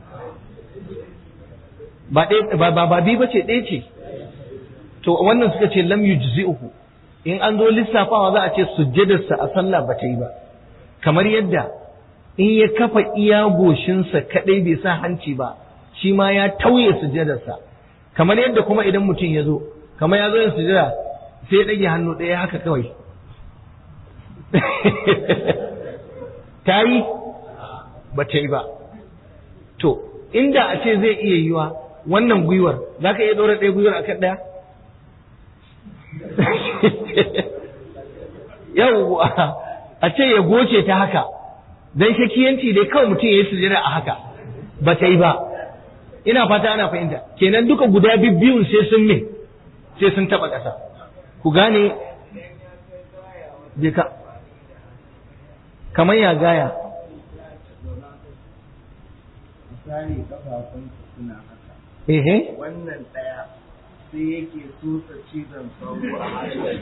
ba ɗaya ba ba biyu bace ɗaya ce to wannan suka ce lam yujzi'uhu in an zo lissafawa za a ce sujjadarsa a sallah ba ta yi ba kamar yadda in ya kafa iya goshinsa kadai bai sa hanci ba shi ma ya tauye sujjadarsa kamar yadda kuma idan mutum ya zo kamar ya zo yin sujjada sai ya ɗage hannu ɗaya haka kawai ta yi ba ta yi ba to inda a ce zai iya yiwa wannan gwiwar za ka iya ɗora ɗaya gwiwar akan ɗaya yau a ce ya goce ta haka don shakiyanci dai kawai mutum ya yi sujjada a haka ba ta yi ba ina fata ana fahimta kenan duka guda biyun sai sun me sai sun taba ƙasa ku gane je ka kamar ya gaya misali kafafun suna haka ehe wannan daya sai yake tsotsa cizon sauro a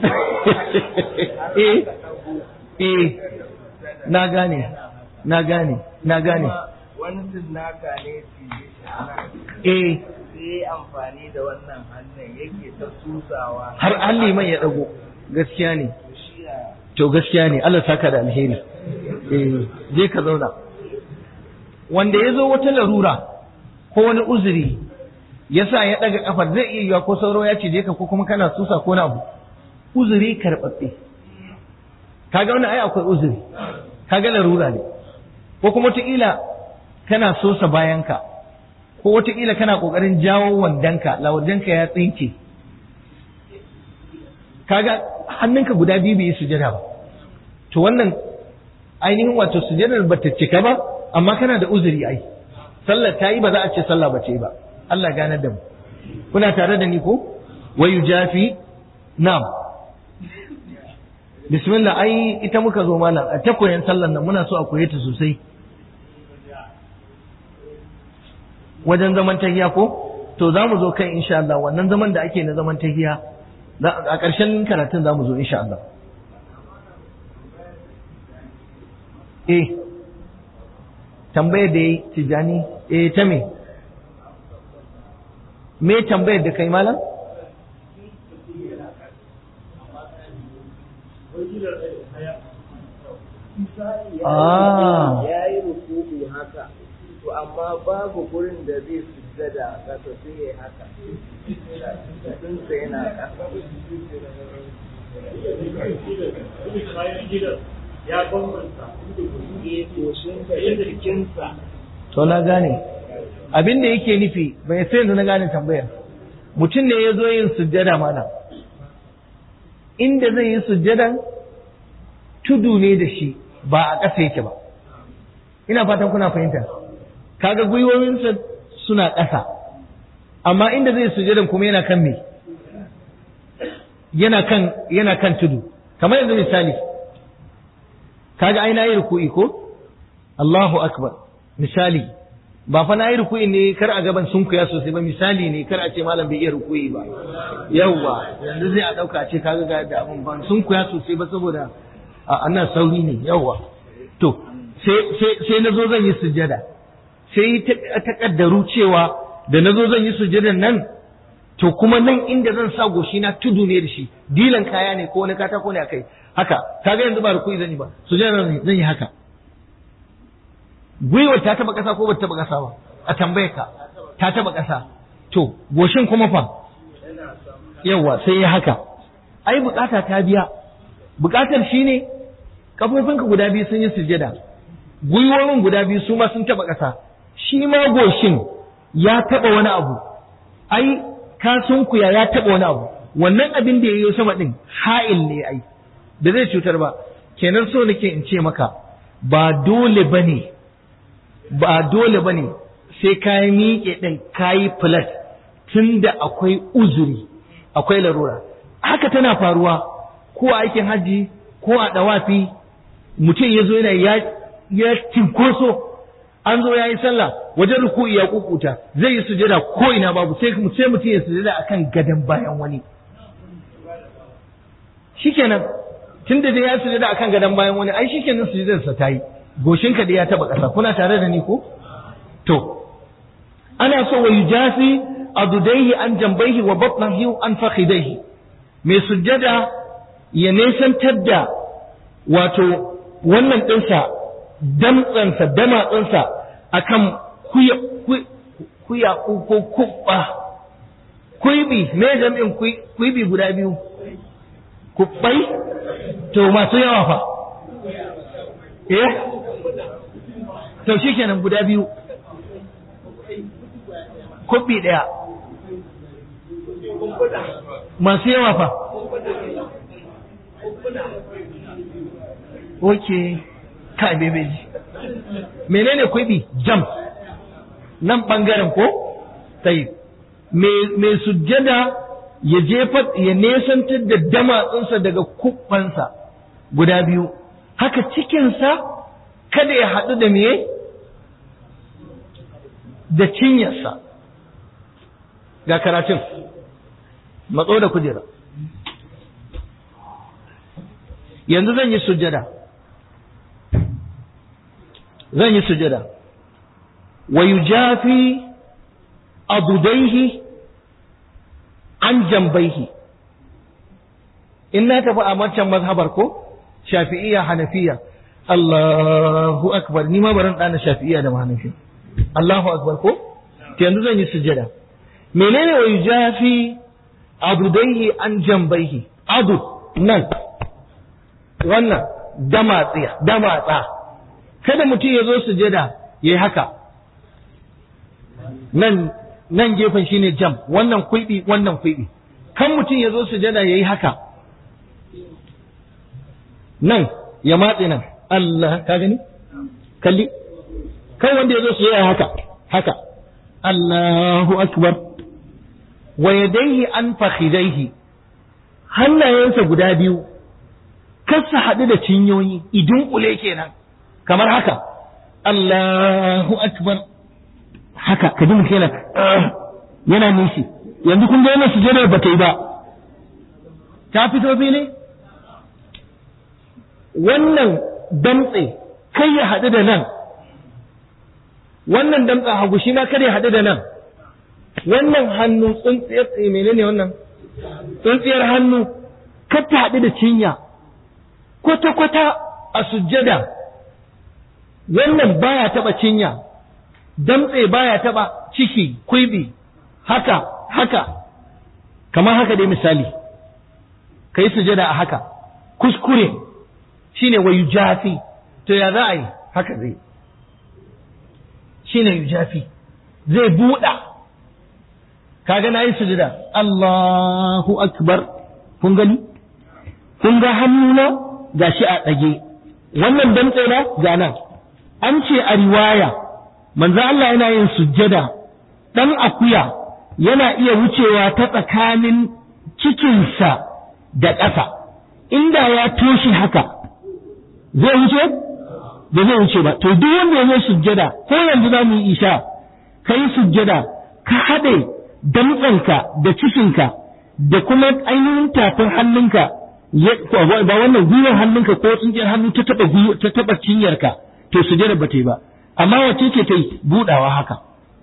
eh eh na gane na gane na gane wani naka ne cije shi ana eh sai amfani da wannan hannun yake ta tsusawa har an liman ya dago gaskiya ne shi a to gaskiya ne Allah saka da alheri eh je ka zauna wanda ya zo wata larura ko wani uzuri yasa ya daga kafar zai iya yiwa ko sauro ya cije ka ko kuma kana susa ko na abu uzuri karɓaɓɓe kaga wannan ai akwai uzuri kaga larura ne ko kuma wataƙila kana sosa bayanka ko wataƙila kana ƙoƙarin jawo wandanka lawandanka ya tsinke kaga hannunka guda biyu bai yi sujada ba to wannan ainihin wato sujadar ba ta cika ba amma kana da uzuri ai sallar ta yi ba za a ce sallah ba ce ba Allah ganar da mu kuna tare da ni ko wayu jafi na'am bismillah ai ita muka zo malam a ta koyan sallar nan muna so a koye ta sosai wajen zaman tahiya ko to za mu zo kai insha Allah wannan zaman da ake na zaman tahiya a ƙarshen karatun za mu zo insha Allah eh tambayar da yi tijani eh ta me me tambayar da kai malam ah ya yi rukuku haka to amma babu gurin da zai sujjada a ƙasa sai ya haka sun sai yana ƙasa ya bambanta ya goshin da jikinsa to na gane abin da yake nufi bai sai yanzu na gane tambayar mutum ne ya zo yin sujjada mana inda zai yi sujjadan tudu ne da shi ba a ƙasa yake ba ina fatan kuna fahimta kaga gwiwowinsa suna ƙasa amma inda zai sujjadan kuma yana kan me yana kan yana kan tudu kamar yanzu misali kaga ai na yi ruku'i ko Allahu akbar misali ba fa na yi ruku'i ne kar a gaban sunkuya sosai ba, misali ne kar a ce malam bai iya ruku'i ba. Yawwa yanzu zai a dauka a ce kaga ga da abun ban sunkuya sosai ba saboda a annan sauri ne. Yawwa to sai sai sai nazo zan yi sujjada, sai ta kaddaru cewa da nazo zan yi sujjadan nan to kuma nan inda zan sa goshi na tudu ne da shi, dilan kaya ne ko wani katako ne akai, haka kaga yanzu ba ruku'i zan yi ba, sujjada zan yi haka. Gwiwar ta taba ƙasa ko ba ta taba ƙasa ba? A tambaye ka, ta taba ƙasa. To, goshin kuma fa? Yawwa sai ya haka. Ai bukata ta biya. Bukatar shine kafofinka guda biyu sun yi sujjada. Gwiwoyin guda biyu su ma sun taba ƙasa. Shi ma goshin ya taba wani abu. Ai ka sunkuya ya taba wani abu. Wannan abin da yayi sama din ha'il ne ai. Da zai cutar ba. Kenan so nake in ce maka ba dole bane ba dole ba ne sai ka yi miƙe ɗin ka yi filat tun da akwai uzuri akwai larura. Haka tana faruwa ko a aikin hajji ko a ɗawafi, mutum ya zo yana ya cinkoso, an zo ya yi sallah wajen ruku'i ya kukuta, zai yi sujada ko ina babu, sai mutum ya sujada akan gadon bayan wani. Shikenan tun da dai ya sujada akan gadon bayan wani, ai shikenan sujadarsa ta yi. Goshinka da ya taba ƙasa, kuna tare da ni ko? To, ana so wa yujafi adudaihi an jambaihi wa batnahi an fakhidaihi. Mai sujjada ya nesantar da wato wannan ɗinsa damtsansa damatsansa akan kuya kuya ko kubba kuibi, me jami'in kuibi guda biyu, kubbai to masu yawa fa eh to shi kenan guda biyu, kubbi ɗaya masu yawa fa. Ok, kai bebeji. Menene kubbi? Jam. Nan ɓangaren ko? Sai, mai sujjada ya jefa ya nesantar da damatsunsa daga kubbansa guda biyu. Haka cikinsa kada ya haɗu da meye? Da cinyarsa. Ga karatun, matso da kujera. Yanzu zan yi sujjada. Zan yi sujjada. Wa yujafi adudaihi an jambaihi. In na tafi a wancan mazhabar ko? Shafi'iyya, Hanafiya. Allahu akbar, ni ma baran dana Shafi'iyya da Hanafi. Allahu akbar ko? To yanzu zan yi sujjada. Menene wa yujafi adudaihi an jambaihi? Adu nan wannan damatsiya damatsa. Kada mutum ya zo sujjada yayi haka. Nan nan gefen shine jam, wannan kuibi wannan kuibi. Kan mutum ya zo sujjada yayi haka. Nan ya matse nan. Allah ka gani? Kalli. Kai wanda ya zo su yi haka, haka. Allahu akbar. Wa yadayhi an fakhidaihi. Hannayensa guda biyu. Kar su haɗu da cinyoyi, idun kule kenan. Kamar haka. Allahu akbar. Haka, ka ji mutum yana yana nishi. Yanzu kun ga yana sujjadar ba ta yi ba. Ta fito fili? Wannan damtse kai ya haɗu da nan, wannan damtsen hagu shi ma kada ya haɗu da nan, wannan hannu tsuntsiyar tsaye menene wannan tsuntsiyar hannu kar ta haɗu da cinya kwata-kwata a sujjada. Wannan baya taɓa cinya, damtse baya taɓa ciki, kuibi, haka haka kamar haka dai misali kai sujjada a haka, kuskure shine wa yujafi. To ya za a yi haka zai shine yujafi, zai buɗa. Kaga na yi sujada, Allahu akbar, kun gani? Kun ga hannuna gashi a ɗage, wannan damtse na ga nan. An ce a riwaya manzo Allah yana yin sujjada, ɗan akuya yana iya wucewa ta tsakanin cikinsa da ƙasa. Inda ya toshe haka zai wuce? Ba zai wuce ba. To duk wanda ya zo sujjada, ko yanzu za mu yi isha, ka yi sujjada ka haɗe damtsanka da cikinka da kuma ainihin tafin hannunka ba wannan gwiwar hannunka ko tsinjiyar hannu ta taɓa ta taɓa cinyarka to sujjada ba ta yi ba amma wace ce ta yi buɗawa haka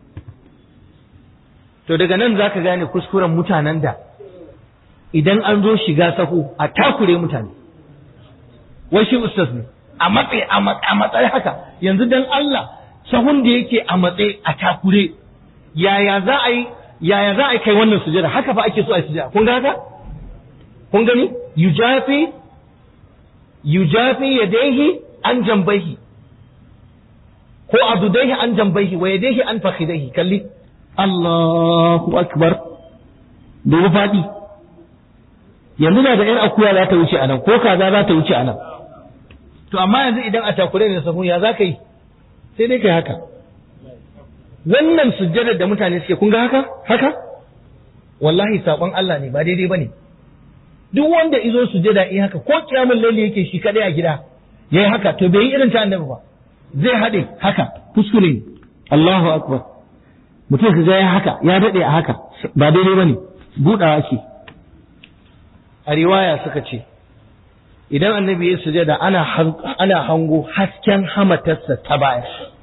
to daga nan za ka gane kuskuren mutanen da idan an zo shiga sahu a takure mutane wai shi ustaz ne a matsayi a matsayi haka yanzu dan Allah sahun da yake a matsayi a takure yaya za a yi yaya za a kai wannan sujada haka fa ake so a sujada kun ga haka kun gani yujafi yujafi yadayhi an jambaihi ko adudaihi an jambaihi wa yadayhi an fakhidaihi kalli Allahu akbar da fadi yanzu da yar akuya za ta wuce anan ko kaza za ta wuce anan to amma yanzu idan a takure ne sahun ya za ka yi sai dai kai haka wannan sujjadar da mutane suke kun ga haka haka wallahi sabon Allah ne ba daidai bane duk wanda izo sujjada in haka ko kiyamul laili yake shi kadai a gida yayi haka to bai yi irin ta annabi ba zai hade haka kuskure Allahu akbar mutum ka ga ya haka ya dade a haka ba daidai bane budawa ce a riwaya suka ce idan annabi ya sujada ana ana hango hasken hamatarsa ta baya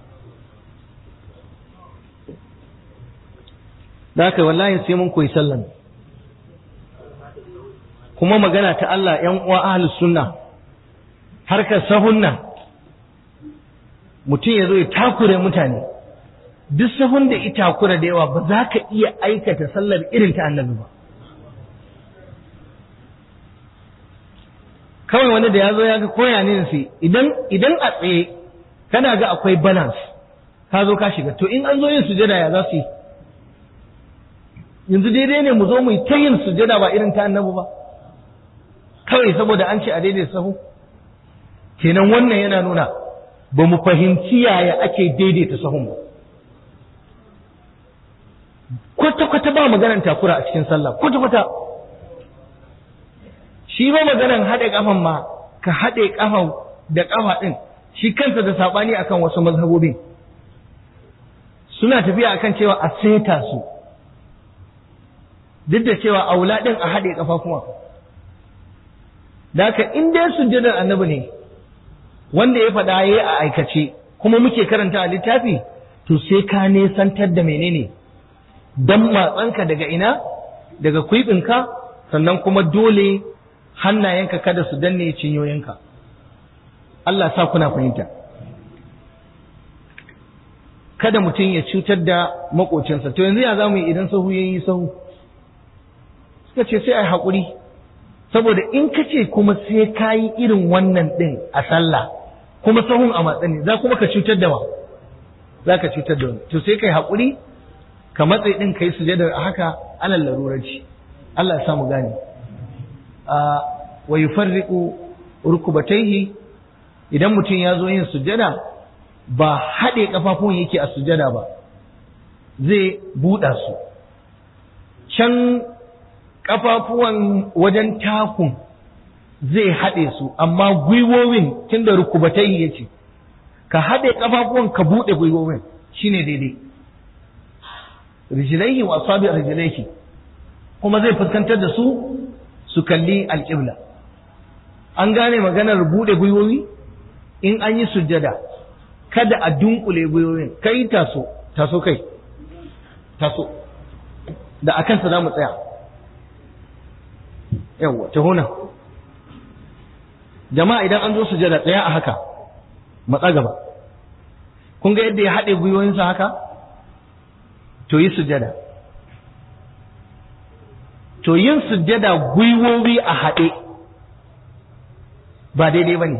Daka wallahi sai mun koyi sallan kuma magana ta Allah ƴan uwa ahlus sunna harkar sahunna mutum ya zo ya takure mutane duk sahun da ita takura da yawa ba za ka iya aikata sallar irin ta annabi ba kawai wani da ya zo ya ga koya ne sai idan idan a tsaye kana ga akwai balance ka zo ka shiga to in an zo yin sujada ya za su yi yanzu daidai ne mu zo mu yi ta yin sujada ba irin ta annabi ba kawai saboda an ce a daidai sahu kenan wannan yana nuna ba mu fahimci yaya ake daidaita sahun ba kwata-kwata ba maganar takura a cikin sallah kwata-kwata shi ba maganar haɗe ƙafan ma ka haɗe ƙafa da ƙafa ɗin shi kansa da saɓani akan wasu mazhabobin suna tafiya akan cewa a seta su duk da cewa aula ɗin a haɗe ƙafa kuma da haka in dai sujjadar annabi ne wanda ya faɗa yayi a aikace kuma muke karanta a littafi to sai ka nesantar da menene dan matsanka daga ina daga kuibinka sannan kuma dole hannayenka kada su danne cinyoyinka Allah sa kuna fahimta kada mutum ya cutar da makocinsa to yanzu ya zamu yi idan sahu yayi sahu suka ce sai ai hakuri saboda in ka ce kuma sai ka yi irin wannan din a sallah kuma sahun a matsani za kuma ka cutar da wa za ka cutar da wani to sai kai hakuri ka matsayi din kai sujadar a haka alal larurarci Allah ya samu gane a wa yufarriqu rukubatayhi idan mutum ya zo yin sujada ba haɗe kafafun yake a sujada ba zai buɗa su can kafafuwan wajen takun zai haɗe su amma gwiwowin tunda rukubatayhi yace ka haɗe kafafuwan ka buɗe gwiwowin shine daidai rijlaihi wa asabi rijlaihi kuma zai fuskantar da su su kalli alƙibla an gane maganar buɗe gwiwowi in an yi sujjada kada a dunkule gwiwowin kai taso taso kai taso da akan sa zamu tsaya yawa ta hona jama'a idan an zo sujjada tsaya a haka matsa gaba kun ga yadda ya haɗe gwiwoyinsa haka to yi sujjada to yin sujjada gwiwowi a haɗe ba daidai ba ne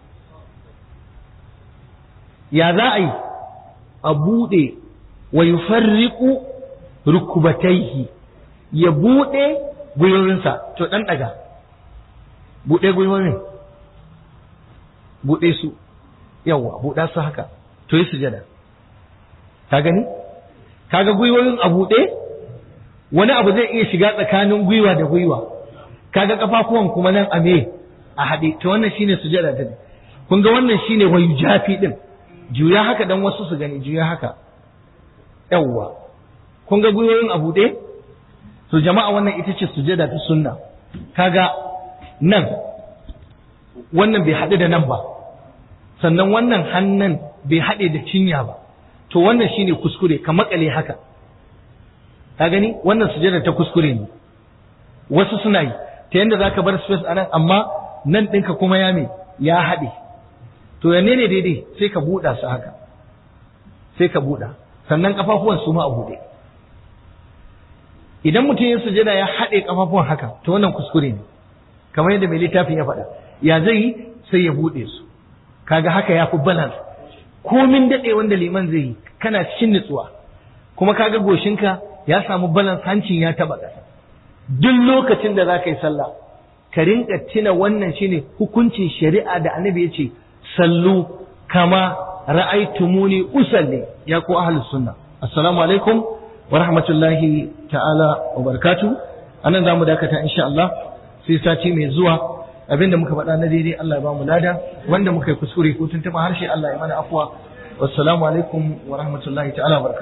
ya za a yi a buɗe wa yufarriqu rukubataihi ya buɗe gwiwowinsa to ɗan ɗaga buɗe gwiwowin buɗe su yawa buɗa su haka to yi sujjada ka gani kaga gwiwowin a buɗe wani abu zai iya shiga tsakanin gwiwa da gwiwa kaga kafafuwan kuma nan a me a haɗe to wannan shine sujada ta kun ga wannan shine wayu jafi din juya haka dan wasu su gani juya haka yawwa kun ga gwiwoyin a buɗe to jama'a wannan ita ce sujada ta sunna kaga nan wannan bai haɗu da nan ba sannan wannan hannun bai haɗe da cinya ba to wannan shine kuskure ka makale haka ka gani wannan sujada ta kuskure ne wasu suna yi ta yanda zaka bar space a nan amma nan ɗinka kuma ya me ya haɗe to yanne ne daidai sai ka buɗa su haka sai ka buɗa sannan kafafuwan su ma a buɗe idan mutum ya sujada ya haɗe kafafuwan haka to wannan kuskure ne kamar yadda mai littafin ya faɗa ya zai yi sai ya buɗe su kaga haka ya fi balance komin daɗe wanda liman zai yi kana cikin nutsuwa kuma kaga goshinka ya samu balance hancin ya taɓa ƙasa duk lokacin da za ka yi sallah ka rinka tuna wannan shine hukuncin shari'a da annabi ya ce sallu kama ra'aytumuni usalli ya ku ahlus sunna assalamu alaikum wa rahmatullahi ta'ala wa barakatuh anan zamu dakata insha Allah sai sati mai zuwa abinda muka faɗa na daidai Allah ya ba mu lada wanda muka yi kuskure ko tuntuɓa harshe Allah ya mana afwa wassalamu alaikum wa rahmatullahi ta'ala wa barakatuh